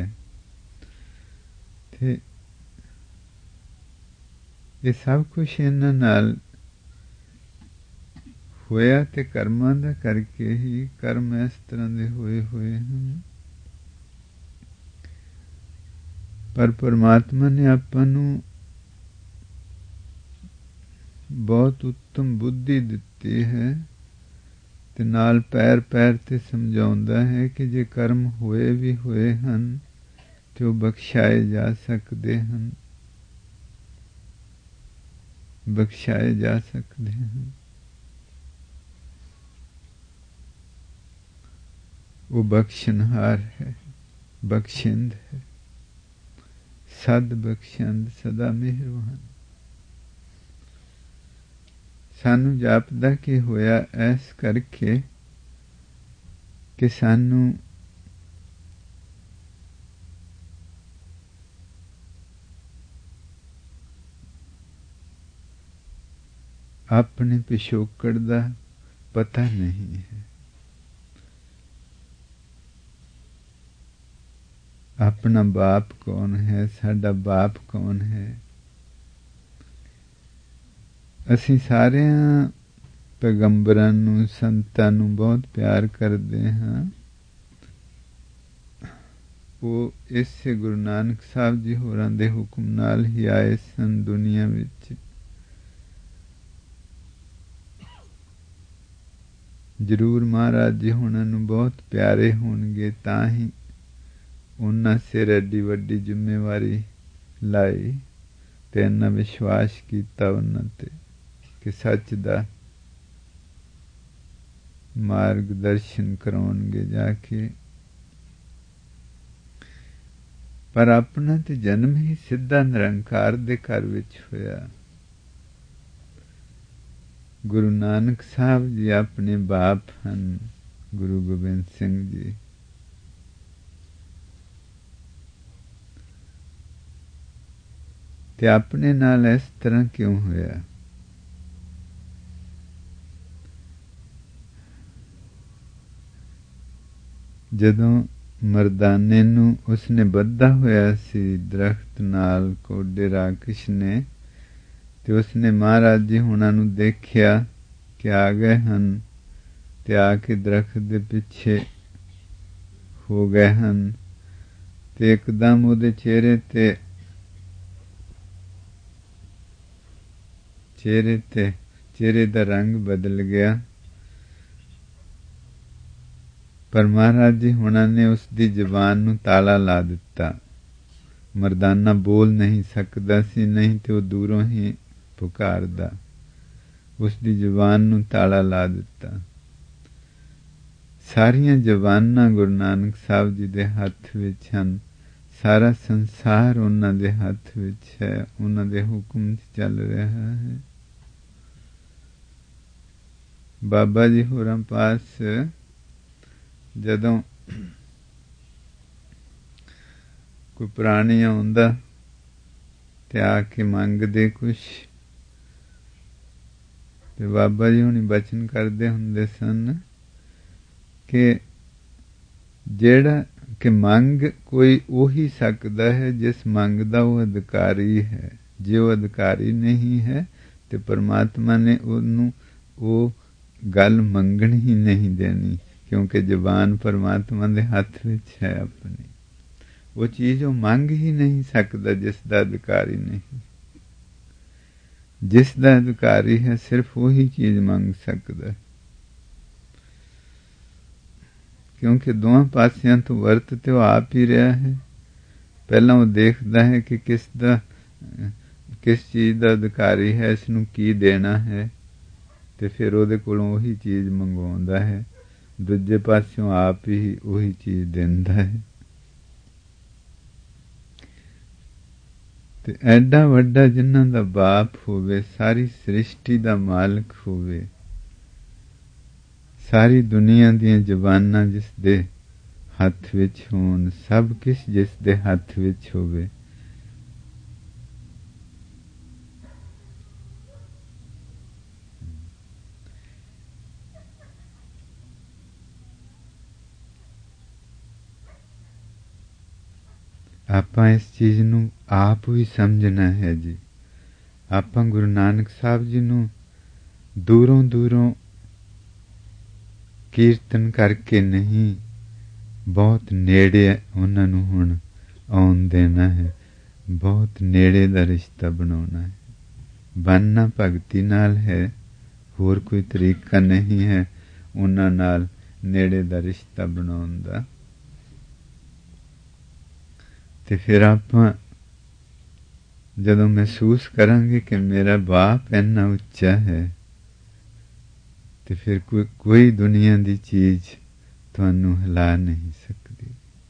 ਤੇ ਇਹ ਸਭ ਕੁਛ ਇਹਨਾਂ ਨਾਲ ਹੋਇਆ ਤੇ ਕਰਮਾਂ ਦਾ ਕਰਕੇ ਹੀ। ਕਰਮ ਇਸ ਤਰ੍ਹਾਂ ਦੇ ਹੋਏ ਹੋਏ ਹਨ। ਪਰ ਪਰਮਾਤਮਾ ਨੇ ਆਪਾਂ ਨੂੰ ਬਹੁਤ ਉੱਤਮ ਬੁੱਧੀ ਦਿੱਤੀ ਹੈ ਤੇ ਨਾਲ ਪੈਰ ਪੈਰ ਤੇ ਸਮਝਾਉਂਦਾ ਹੈ ਕਿ ਜੇ ਕਰਮ ਹੋਏ ਵੀ ਹੋਏ ਹਨ ਤੇ ਉਹ ਬਖਸ਼ਾਏ ਜਾ ਸਕਦੇ ਹਨ, ਬਖਸ਼ਾਏ ਜਾ ਸਕਦੇ ਹਨ। ਉਹ ਬਖਸ਼ਨਹਾਰ ਹੈ, ਬਖਸ਼ਿੰਦ ਹੈ, ਸਦ ਬਖਸ਼ੰਦ, ਸਦਾ ਮਿਹਰਬਾਨ। ਸਾਨੂੰ ਜਾਪਦਾ ਕਿ ਹੋਇਆ ਇਸ ਕਰਕੇ ਕਿ ਸਾਨੂੰ ਆਪਣੇ ਪਿਛੋਕੜ ਦਾ ਪਤਾ ਨਹੀਂ ਹੈ। ਆਪਣਾ ਬਾਪ ਕੌਣ ਹੈ, ਸਾਡਾ ਬਾਪ ਕੌਣ ਹੈ। ਅਸੀਂ ਸਾਰਿਆਂ ਪੈਗੰਬਰਾਂ ਨੂੰ, ਸੰਤਾਂ ਨੂੰ ਬਹੁਤ ਪਿਆਰ ਕਰਦੇ ਹਾਂ। ਉਹ ਇਸੇ ਗੁਰੂ ਨਾਨਕ ਸਾਹਿਬ ਜੀ ਹੋਰਾਂ ਦੇ ਹੁਕਮ ਨਾਲ ਹੀ ਆਏ ਸਨ ਦੁਨੀਆ ਵਿੱਚ। ਜ਼ਰੂਰ ਮਹਾਰਾਜ ਜੀ ਹੋਰਾਂ ਨੂੰ ਬਹੁਤ ਪਿਆਰੇ ਹੋਣਗੇ, ਤਾਂ ਹੀ ਉਹਨਾਂ ਸਿਰ ਐਡੀ ਵੱਡੀ ਜ਼ਿੰਮੇਵਾਰੀ ਲਾਈ ਤੇ ਇੰਨਾ ਵਿਸ਼ਵਾਸ ਕੀਤਾ ਉਹਨਾਂ ਤੇ ਕਿ ਸੱਚ ਦਾ ਮਾਰਗ ਦਰਸ਼ਨ ਕਰਾਉਣਗੇ ਜਾ ਕੇ। ਪਰ ਆਪਣਾ ਤੇ ਜਨਮ ਹੀ ਸਿੱਧਾ ਨਿਰੰਕਾਰ ਦੇ ਘਰ ਵਿੱਚ ਹੋਇਆ। ਗੁਰੂ ਨਾਨਕ ਸਾਹਿਬ ਜੀ ਆਪਣੇ ਬਾਪ ਹਨ, ਗੁਰੂ ਗੋਬਿੰਦ ਸਿੰਘ ਜੀ। ਤੇ ਆਪਣੇ ਨਾਲ ਇਸ ਤਰ੍ਹਾਂ ਕਿਉਂ ਹੋਇਆ? ਜਦੋਂ ਮਰਦਾਨੇ ਨੂੰ ਉਸਨੇ ਬੱਧਾ ਹੋਇਆ ਸੀ ਦਰਖਤ ਨਾਲ, ਕੋਡੇ ਰਾਕਸ਼ ਨੇ, ਤੇ ਉਸਨੇ ਮਹਾਰਾਜ ਜੀ ਹੁਣਾਂ ਨੂੰ ਦੇਖਿਆ ਕਿ ਆ ਗਏ ਹਨ ਤੇ ਆ ਕੇ ਦਰਖਤ ਦੇ ਪਿੱਛੇ ਹੋ ਗਏ ਹਨ ਤੇ ਇੱਕਦਮ ਉਹਦੇ ਚਿਹਰੇ ਤੇ ਚਿਹਰੇ ਤੇ ਚਿਹਰੇ ਦਾ ਰੰਗ ਬਦਲ ਗਿਆ। ਪਰ ਮਹਾਰਾਜ ਜੀ ਹੁਣਾਂ ਨੇ ਉਸ ਦੀ ਜ਼ੁਬਾਨ ਨੂੰ ਤਾਲਾ ਲਾ ਦਿੱਤਾ। ਮਰਦਾਨਾ ਬੋਲ ਨਹੀਂ ਸਕਦਾ ਸੀ, ਨਹੀਂ ਤੇ ਉਹ ਦੂਰੋਂ ਹੀ ਪੁਕਾਰਦਾ। ਉਸ ਦੀ ਜ਼ੁਬਾਨ ਨੂੰ ਤਾਲਾ ਲਾ ਦਿੱਤਾ। ਸਾਰੀਆਂ ਜ਼ੁਬਾਨਾਂ ਗੁਰੂ ਨਾਨਕ ਸਾਹਿਬ ਜੀ ਦੇ ਹੱਥ ਵਿੱਚ ਹਨ। ਸਾਰਾ ਸੰਸਾਰ ਉਹਨਾਂ ਦੇ ਹੱਥ ਵਿੱਚ ਹੈ, ਉਹਨਾਂ ਦੇ ਹੁਕਮ 'ਚ ਚੱਲ ਰਿਹਾ ਹੈ। ਬਾਬਾ ਜੀ ਹੋਰਾਂ ਪਾਸ ਜਦੋਂ ਕੋਈ ਪ੍ਰਾਣੀ ਆਉਂਦਾ ਤੇ ਆ ਕੇ ਮੰਗਦੇ ਕੁਛ, ਤੇ ਬਾਬਾ ਜੀ ਹੁਣੀ ਬਚਨ ਕਰਦੇ ਹੁੰਦੇ ਸਨ ਕਿ ਜਿਹੜਾ ਕਿ ਮੰਗ ਕੋਈ ਉਹੀ ਸਕਦਾ ਹੈ ਜਿਸ ਮੰਗਦਾ ਉਹ ਅਧਿਕਾਰੀ ਹੈ। ਜੇ ਉਹ ਅਧਿਕਾਰੀ ਨਹੀਂ ਹੈ ਤੇ ਪਰਮਾਤਮਾ ਨੇ ਉਹਨੂੰ ਉਹ ਗੱਲ ਮੰਗਣ ਹੀ ਨਹੀਂ ਦੇਣੀ, ਕਿਉਂਕਿ ਜ਼ੁਬਾਨ ਪਰਮਾਤਮਾ ਦੇ ਹੱਥ ਵਿੱਚ ਹੈ ਆਪਣੀ। ਉਹ ਚੀਜ਼ ਉਹ ਮੰਗ ਹੀ ਨਹੀਂ ਸਕਦਾ ਜਿਸ ਦਾ ਅਧਿਕਾਰੀ ਨਹੀਂ। ਜਿਸ ਦਾ ਅਧਿਕਾਰੀ ਹੈ ਸਿਰਫ ਉਹੀ ਚੀਜ਼ ਮੰਗ ਸਕਦਾ, ਕਿਉਂਕਿ ਦੋਵਾਂ ਪਾਸਿਆਂ ਤੋਂ ਵਰਤ ਤੇ ਉਹ ਆਪ ਹੀ ਰਿਹਾ ਹੈ। ਪਹਿਲਾਂ ਉਹ ਦੇਖਦਾ ਹੈ ਕਿ ਕਿਸ ਦਾ ਕਿਸ ਚੀਜ਼ ਦਾ ਅਧਿਕਾਰੀ ਹੈ, ਇਸ ਨੂੰ ਕੀ ਦੇਣਾ ਹੈ, ਤੇ ਫਿਰ ਉਹਦੇ ਕੋਲੋਂ ਉਹੀ ਚੀਜ਼ ਮੰਗਵਾਉਂਦਾ ਹੈ। ਦੂਜੇ ਪਾਸਿਓਂ ਆਪ ਹੀ ਉਹੀ ਚੀਜ਼ ਦਿੰਦਾ ਹੈ। ਤੇ ਐਡਾ ਵੱਡਾ ਜਿਨ੍ਹਾਂ ਦਾ ਬਾਪ ਹੋਵੇ, ਸਾਰੀ ਸ੍ਰਿਸ਼ਟੀ ਦਾ ਮਾਲਕ ਹੋਵੇ, ਸਾਰੀ ਦੁਨੀਆ ਦੀਆਂ ਜ਼ੁਬਾਨਾਂ ਜਿਸ ਦੇ ਹੱਥ ਵਿੱਚ ਹੋਣ, ਸਭ ਕੁਛ ਜਿਸ ਦੇ ਹੱਥ ਵਿੱਚ ਹੋਵੇ। ਆਪਾਂ ਇਸ ਚੀਜ਼ ਨੂੰ ਆਪ ਵੀ ਸਮਝਣਾ ਹੈ ਜੀ। ਆਪਾਂ ਗੁਰੂ ਨਾਨਕ ਸਾਹਿਬ ਜੀ ਨੂੰ ਦੂਰੋਂ ਦੂਰੋਂ ਕੀਰਤਨ ਕਰਕੇ ਨਹੀਂ, ਬਹੁਤ ਨੇੜੇ ਉਹਨਾਂ ਨੂੰ ਹੁਣ ਆਉਣ ਦੇਣਾ ਹੈ, ਬਹੁਤ ਨੇੜੇ ਦਾ ਰਿਸ਼ਤਾ ਬਣਾਉਣਾ ਹੈ। ਬਣਨਾ ਭਗਤੀ ਨਾਲ ਹੈ, ਹੋਰ ਕੋਈ ਤਰੀਕਾ ਨਹੀਂ ਹੈ ਉਹਨਾਂ ਨਾਲ ਨੇੜੇ ਦਾ ਰਿਸ਼ਤਾ ਬਣਾਉਣ ਦਾ। ਤੇ ਫਿਰ ਆਪਾਂ ਜਦੋਂ ਮਹਿਸੂਸ ਕਰਾਂਗੇ ਕਿ ਮੇਰਾ ਬਾਪ ਇੰਨਾ ਉੱਚਾ ਹੈ, ਤੇ ਫਿਰ ਕੋਈ ਕੋਈ ਦੁਨੀਆ ਦੀ ਚੀਜ਼ ਤੁਹਾਨੂੰ ਹਿਲਾ ਨਹੀਂ ਸਕਦੀ।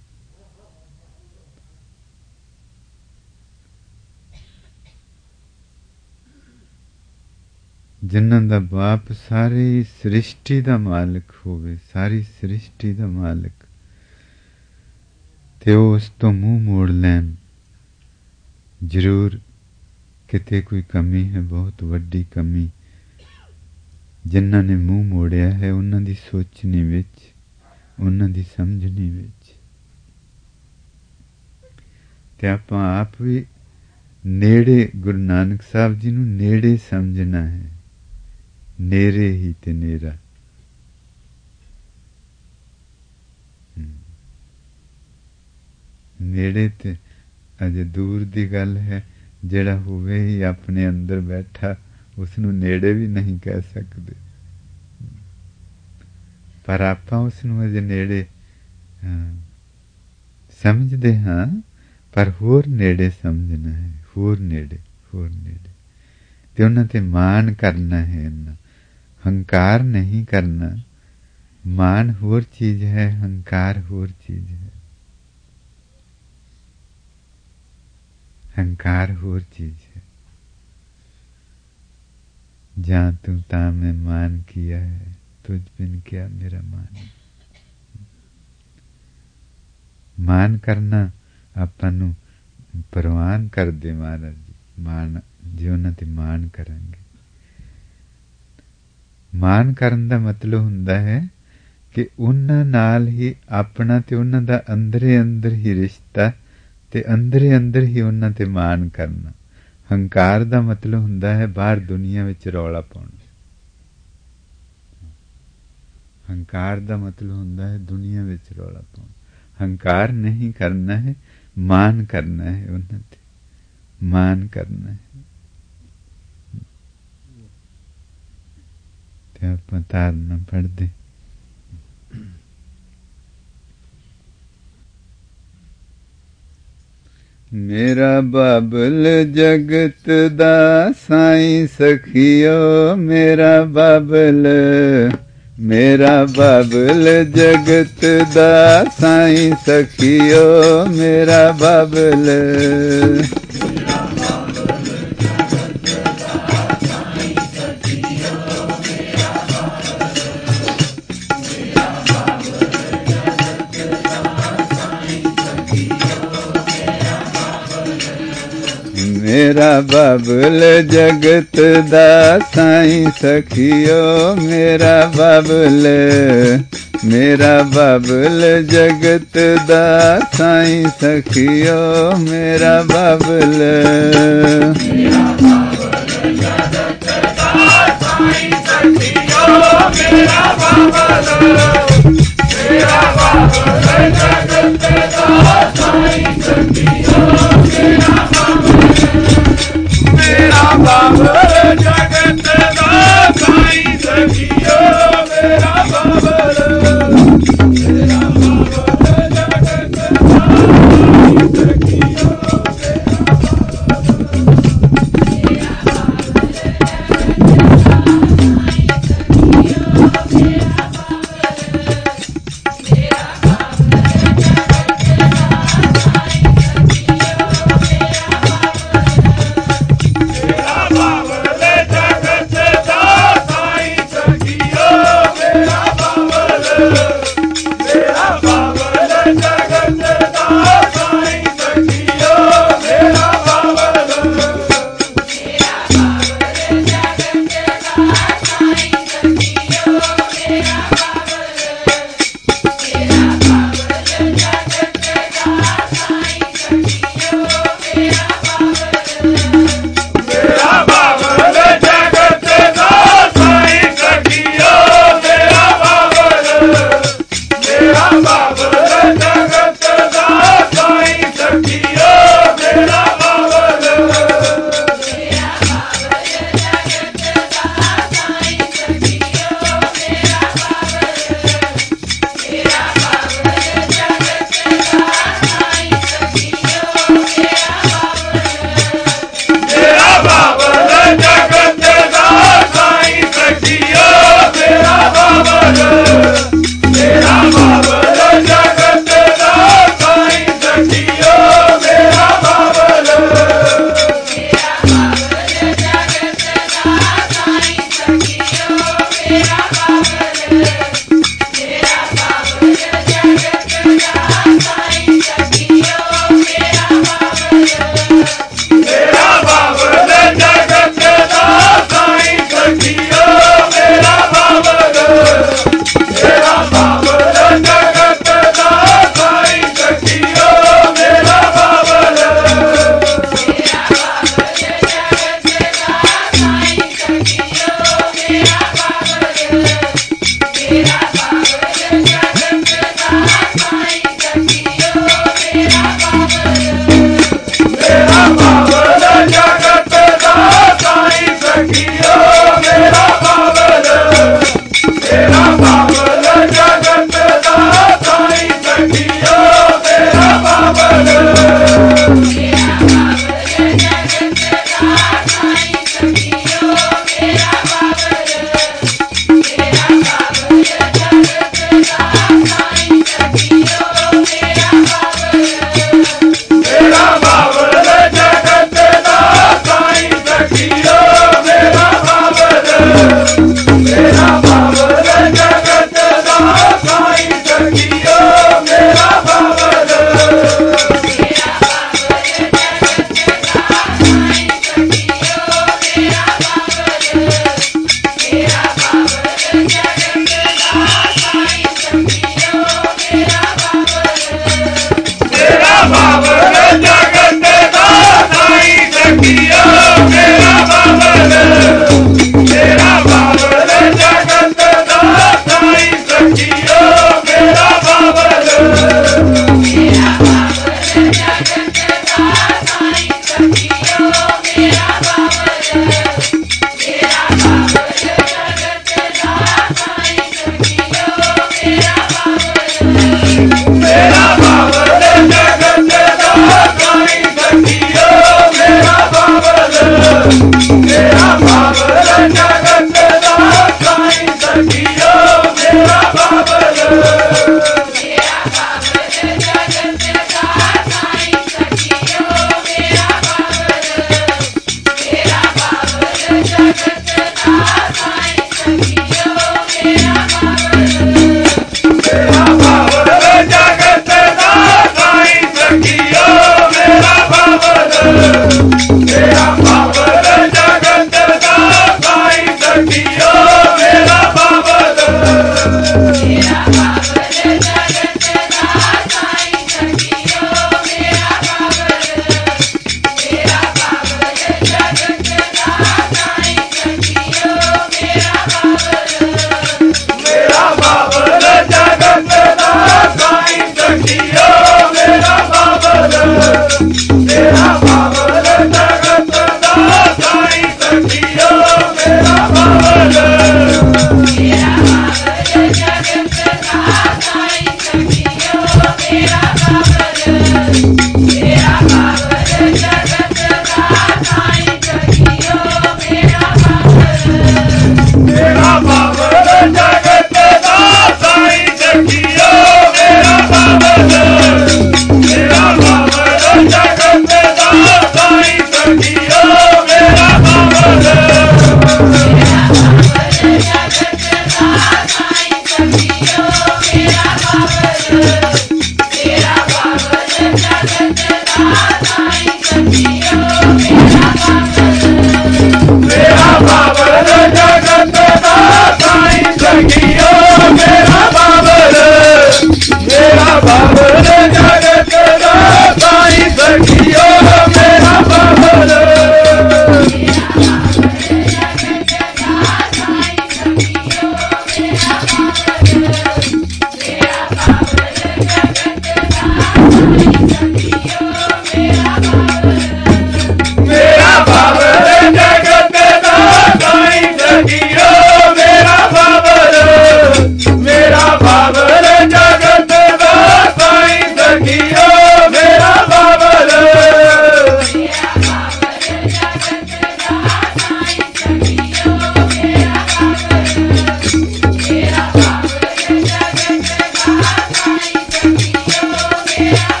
ਜਿਨ੍ਹਾਂ ਦਾ ਬਾਪ ਸਾਰੀ ਸ੍ਰਿਸ਼ਟੀ ਦਾ ਮਾਲਕ ਹੋਵੇ, ਸਾਰੀ ਸ੍ਰਿਸ਼ਟੀ ਦਾ ਮਾਲਕ, ਤੇ ਉਹ ਉਸ ਤੋਂ ਮੂੰਹ ਮੋੜ ਲੈਣ, ਜ਼ਰੂਰ ਕਿਤੇ ਕੋਈ ਕਮੀ ਹੈ, ਬਹੁਤ ਵੱਡੀ ਕਮੀ। ਜਿਨ੍ਹਾਂ ਨੇ ਮੂੰਹ ਮੋੜਿਆ ਹੈ ਉਹਨਾਂ ਦੀ ਸੋਚਣੀ ਵਿੱਚ, ਉਹਨਾਂ ਦੀ ਸਮਝਣੀ ਵਿੱਚ। ਤੇ ਆਪਾਂ ਆਪ ਵੀ ਨੇੜੇ ਗੁਰੂ ਨਾਨਕ ਸਾਹਿਬ ਜੀ ਨੂੰ ਨੇੜੇ ਸਮਝਣਾ ਹੈ, ਨੇੜੇ ਹੀ ਤੇ ਨੇਰਾ। ਨੇੜੇ ਤੇ ਅਜੇ ਦੂਰ ਦੀ ਗੱਲ ਹੈ। ਜਿਹੜਾ ਹੋਵੇ ਹੀ ਆਪਣੇ ਅੰਦਰ ਬੈਠਾ, ਉਸ ਨੂੰ ਨੇੜੇ ਵੀ ਨਹੀਂ ਕਹਿ ਸਕਦੇ, ਪਰ ਆਪਾਂ ਉਸ ਨੂੰ ਅਜੇ ਨੇੜੇ ਸਮਝਦੇ ਹਾਂ। ਪਰ ਹੋਰ ਨੇੜੇ ਸਮਝਣਾ ਹੈ, ਹੋਰ ਨੇੜੇ, ਹੋਰ ਨੇੜੇ। ਤੇ ਉਹਨਾਂ ਤੇ ਮਾਣ ਕਰਨਾ ਹੈ, ਇੰਨਾ ਹੰਕਾਰ ਨਹੀਂ ਕਰਨਾ। ਮਾਣ ਹੋਰ ਚੀਜ਼ ਹੈ, ਹੰਕਾਰ ਹੋਰ ਚੀਜ਼ ਹੈ। हंकार होर चीज है। जहाँ तू ता मैं मान किया है, तुझ बिन क्या मेरा मान। मान करना ਆਪਾਂ ਨੂੰ ਪ੍ਰਵਾਨ ਕਰਦੇ ਮਹਾਰਾਜ ਜੀ। ਮਾਣ ਜੇ ਉਹਨਾਂ ਤੇ ਮਾਣ ਕਰਾਂਗੇ। ਮਾਣ ਕਰਨ ਦਾ ਮਤਲਬ ਹੁੰਦਾ ਹੈ ਕਿ ਉਹਨਾਂ ਨਾਲ ਹੀ ਆਪਣਾ ਤੇ ਉਹਨਾਂ ਦਾ ਅੰਦਰੇ ਅੰਦਰ ਹੀ ਰਿਸ਼ਤਾ, ਤੇ ਅੰਦਰੇ ਅੰਦਰ ਹੀ ਉਹਨਾਂ ਤੇ ਮਾਣ ਕਰਨਾ। ਹੰਕਾਰ ਦਾ ਮਤਲਬ ਹੁੰਦਾ ਹੈ ਬਾਹਰ ਦੁਨੀਆ ਵਿੱਚ ਰੌਲਾ ਪਾਉਣਾ। ਹੰਕਾਰ ਦਾ ਮਤਲਬ ਹੁੰਦਾ ਹੈ ਦੁਨੀਆ ਵਿੱਚ ਰੌਲਾ ਪਾਉਣਾ। ਹੰਕਾਰ ਨਹੀਂ ਕਰਨਾ ਹੈ, ਮਾਣ ਕਰਨਾ ਹੈ, ਉਹਨਾਂ ਤੇ ਮਾਣ ਕਰਨਾ ਹੈ। ਤੇ ਆਪਾਂ ਤਾਰਨਾ ਪੜ੍ਹਦੇ। मेरा बाबल जगत दा साईं सखियो, मेरा बाबल, मेरा बाबल जगत दा साईं सखियो, मेरा बाबल। मेरा बाबल जगत दा साईं सखियो, मेरा बाबल, मेरा बाबल जगत दा साईं सखियो, मेरा बाबल। मेरा बाबल जगत दा साईं सखियो, मेरा बाबल, मेरा बाबल जगत दा साईं सखियो, मेरा मेरा बाबल जगत दा साईं सखियो, मेरा बाबल, मेरा बाबल जगत दा साईं सखियो, मेरा बाबल।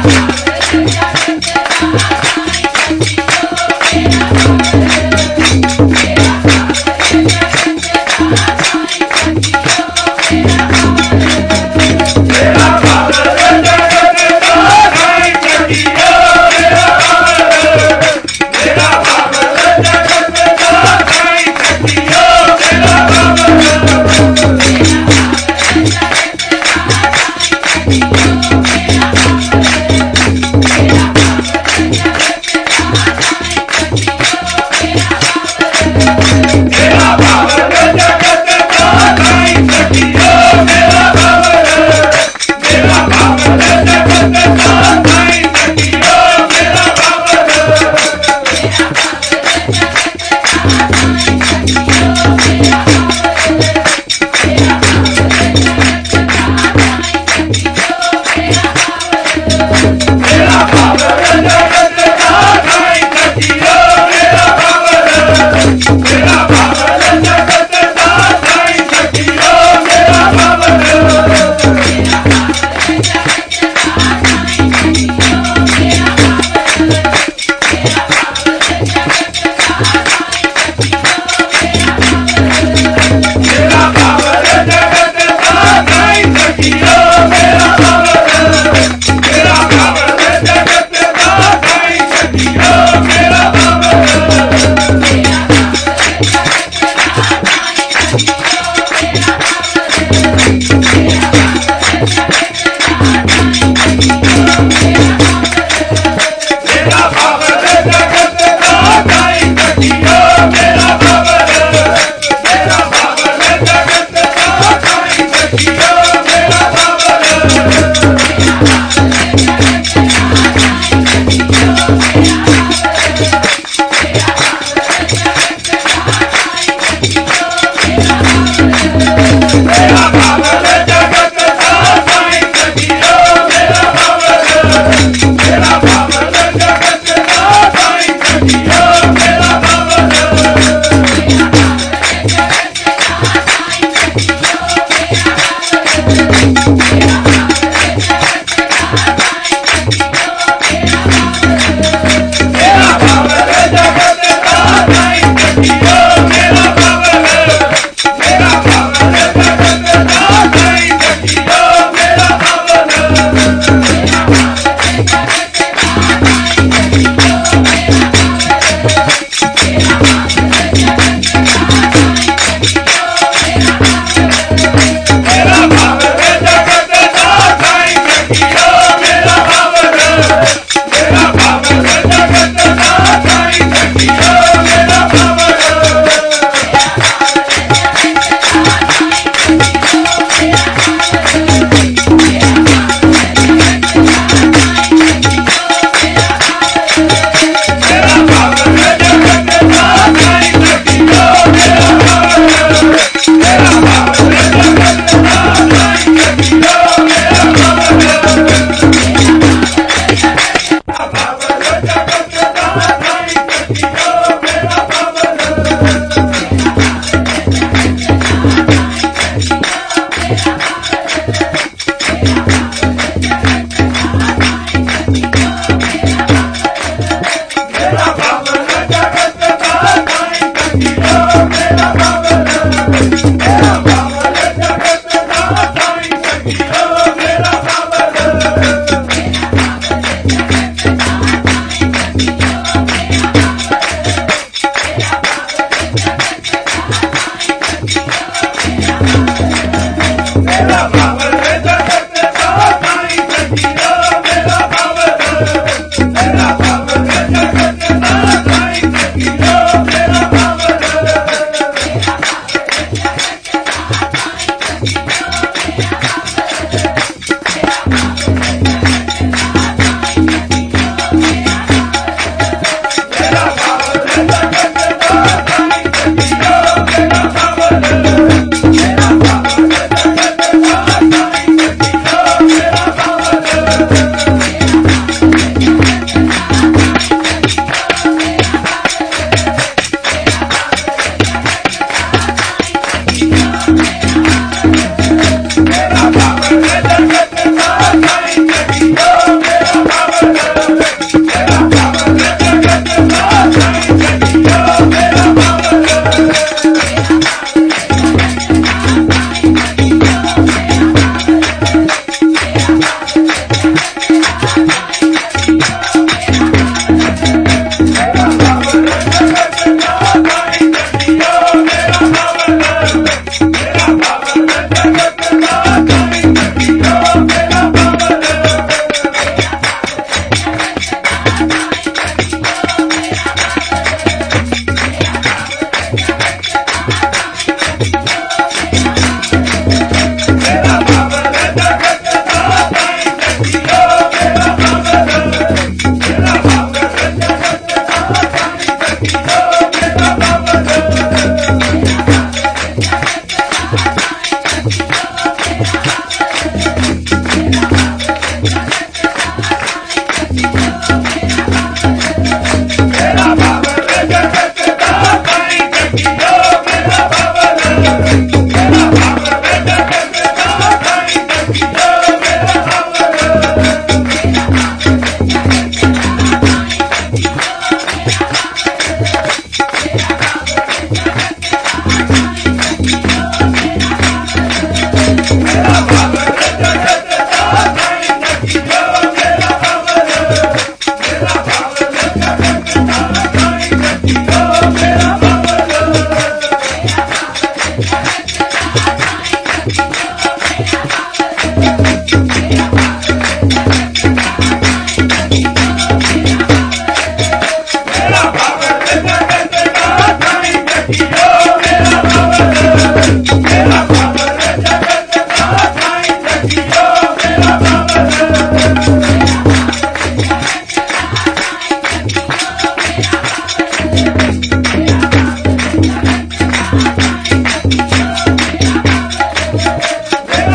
Thank you.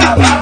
Baba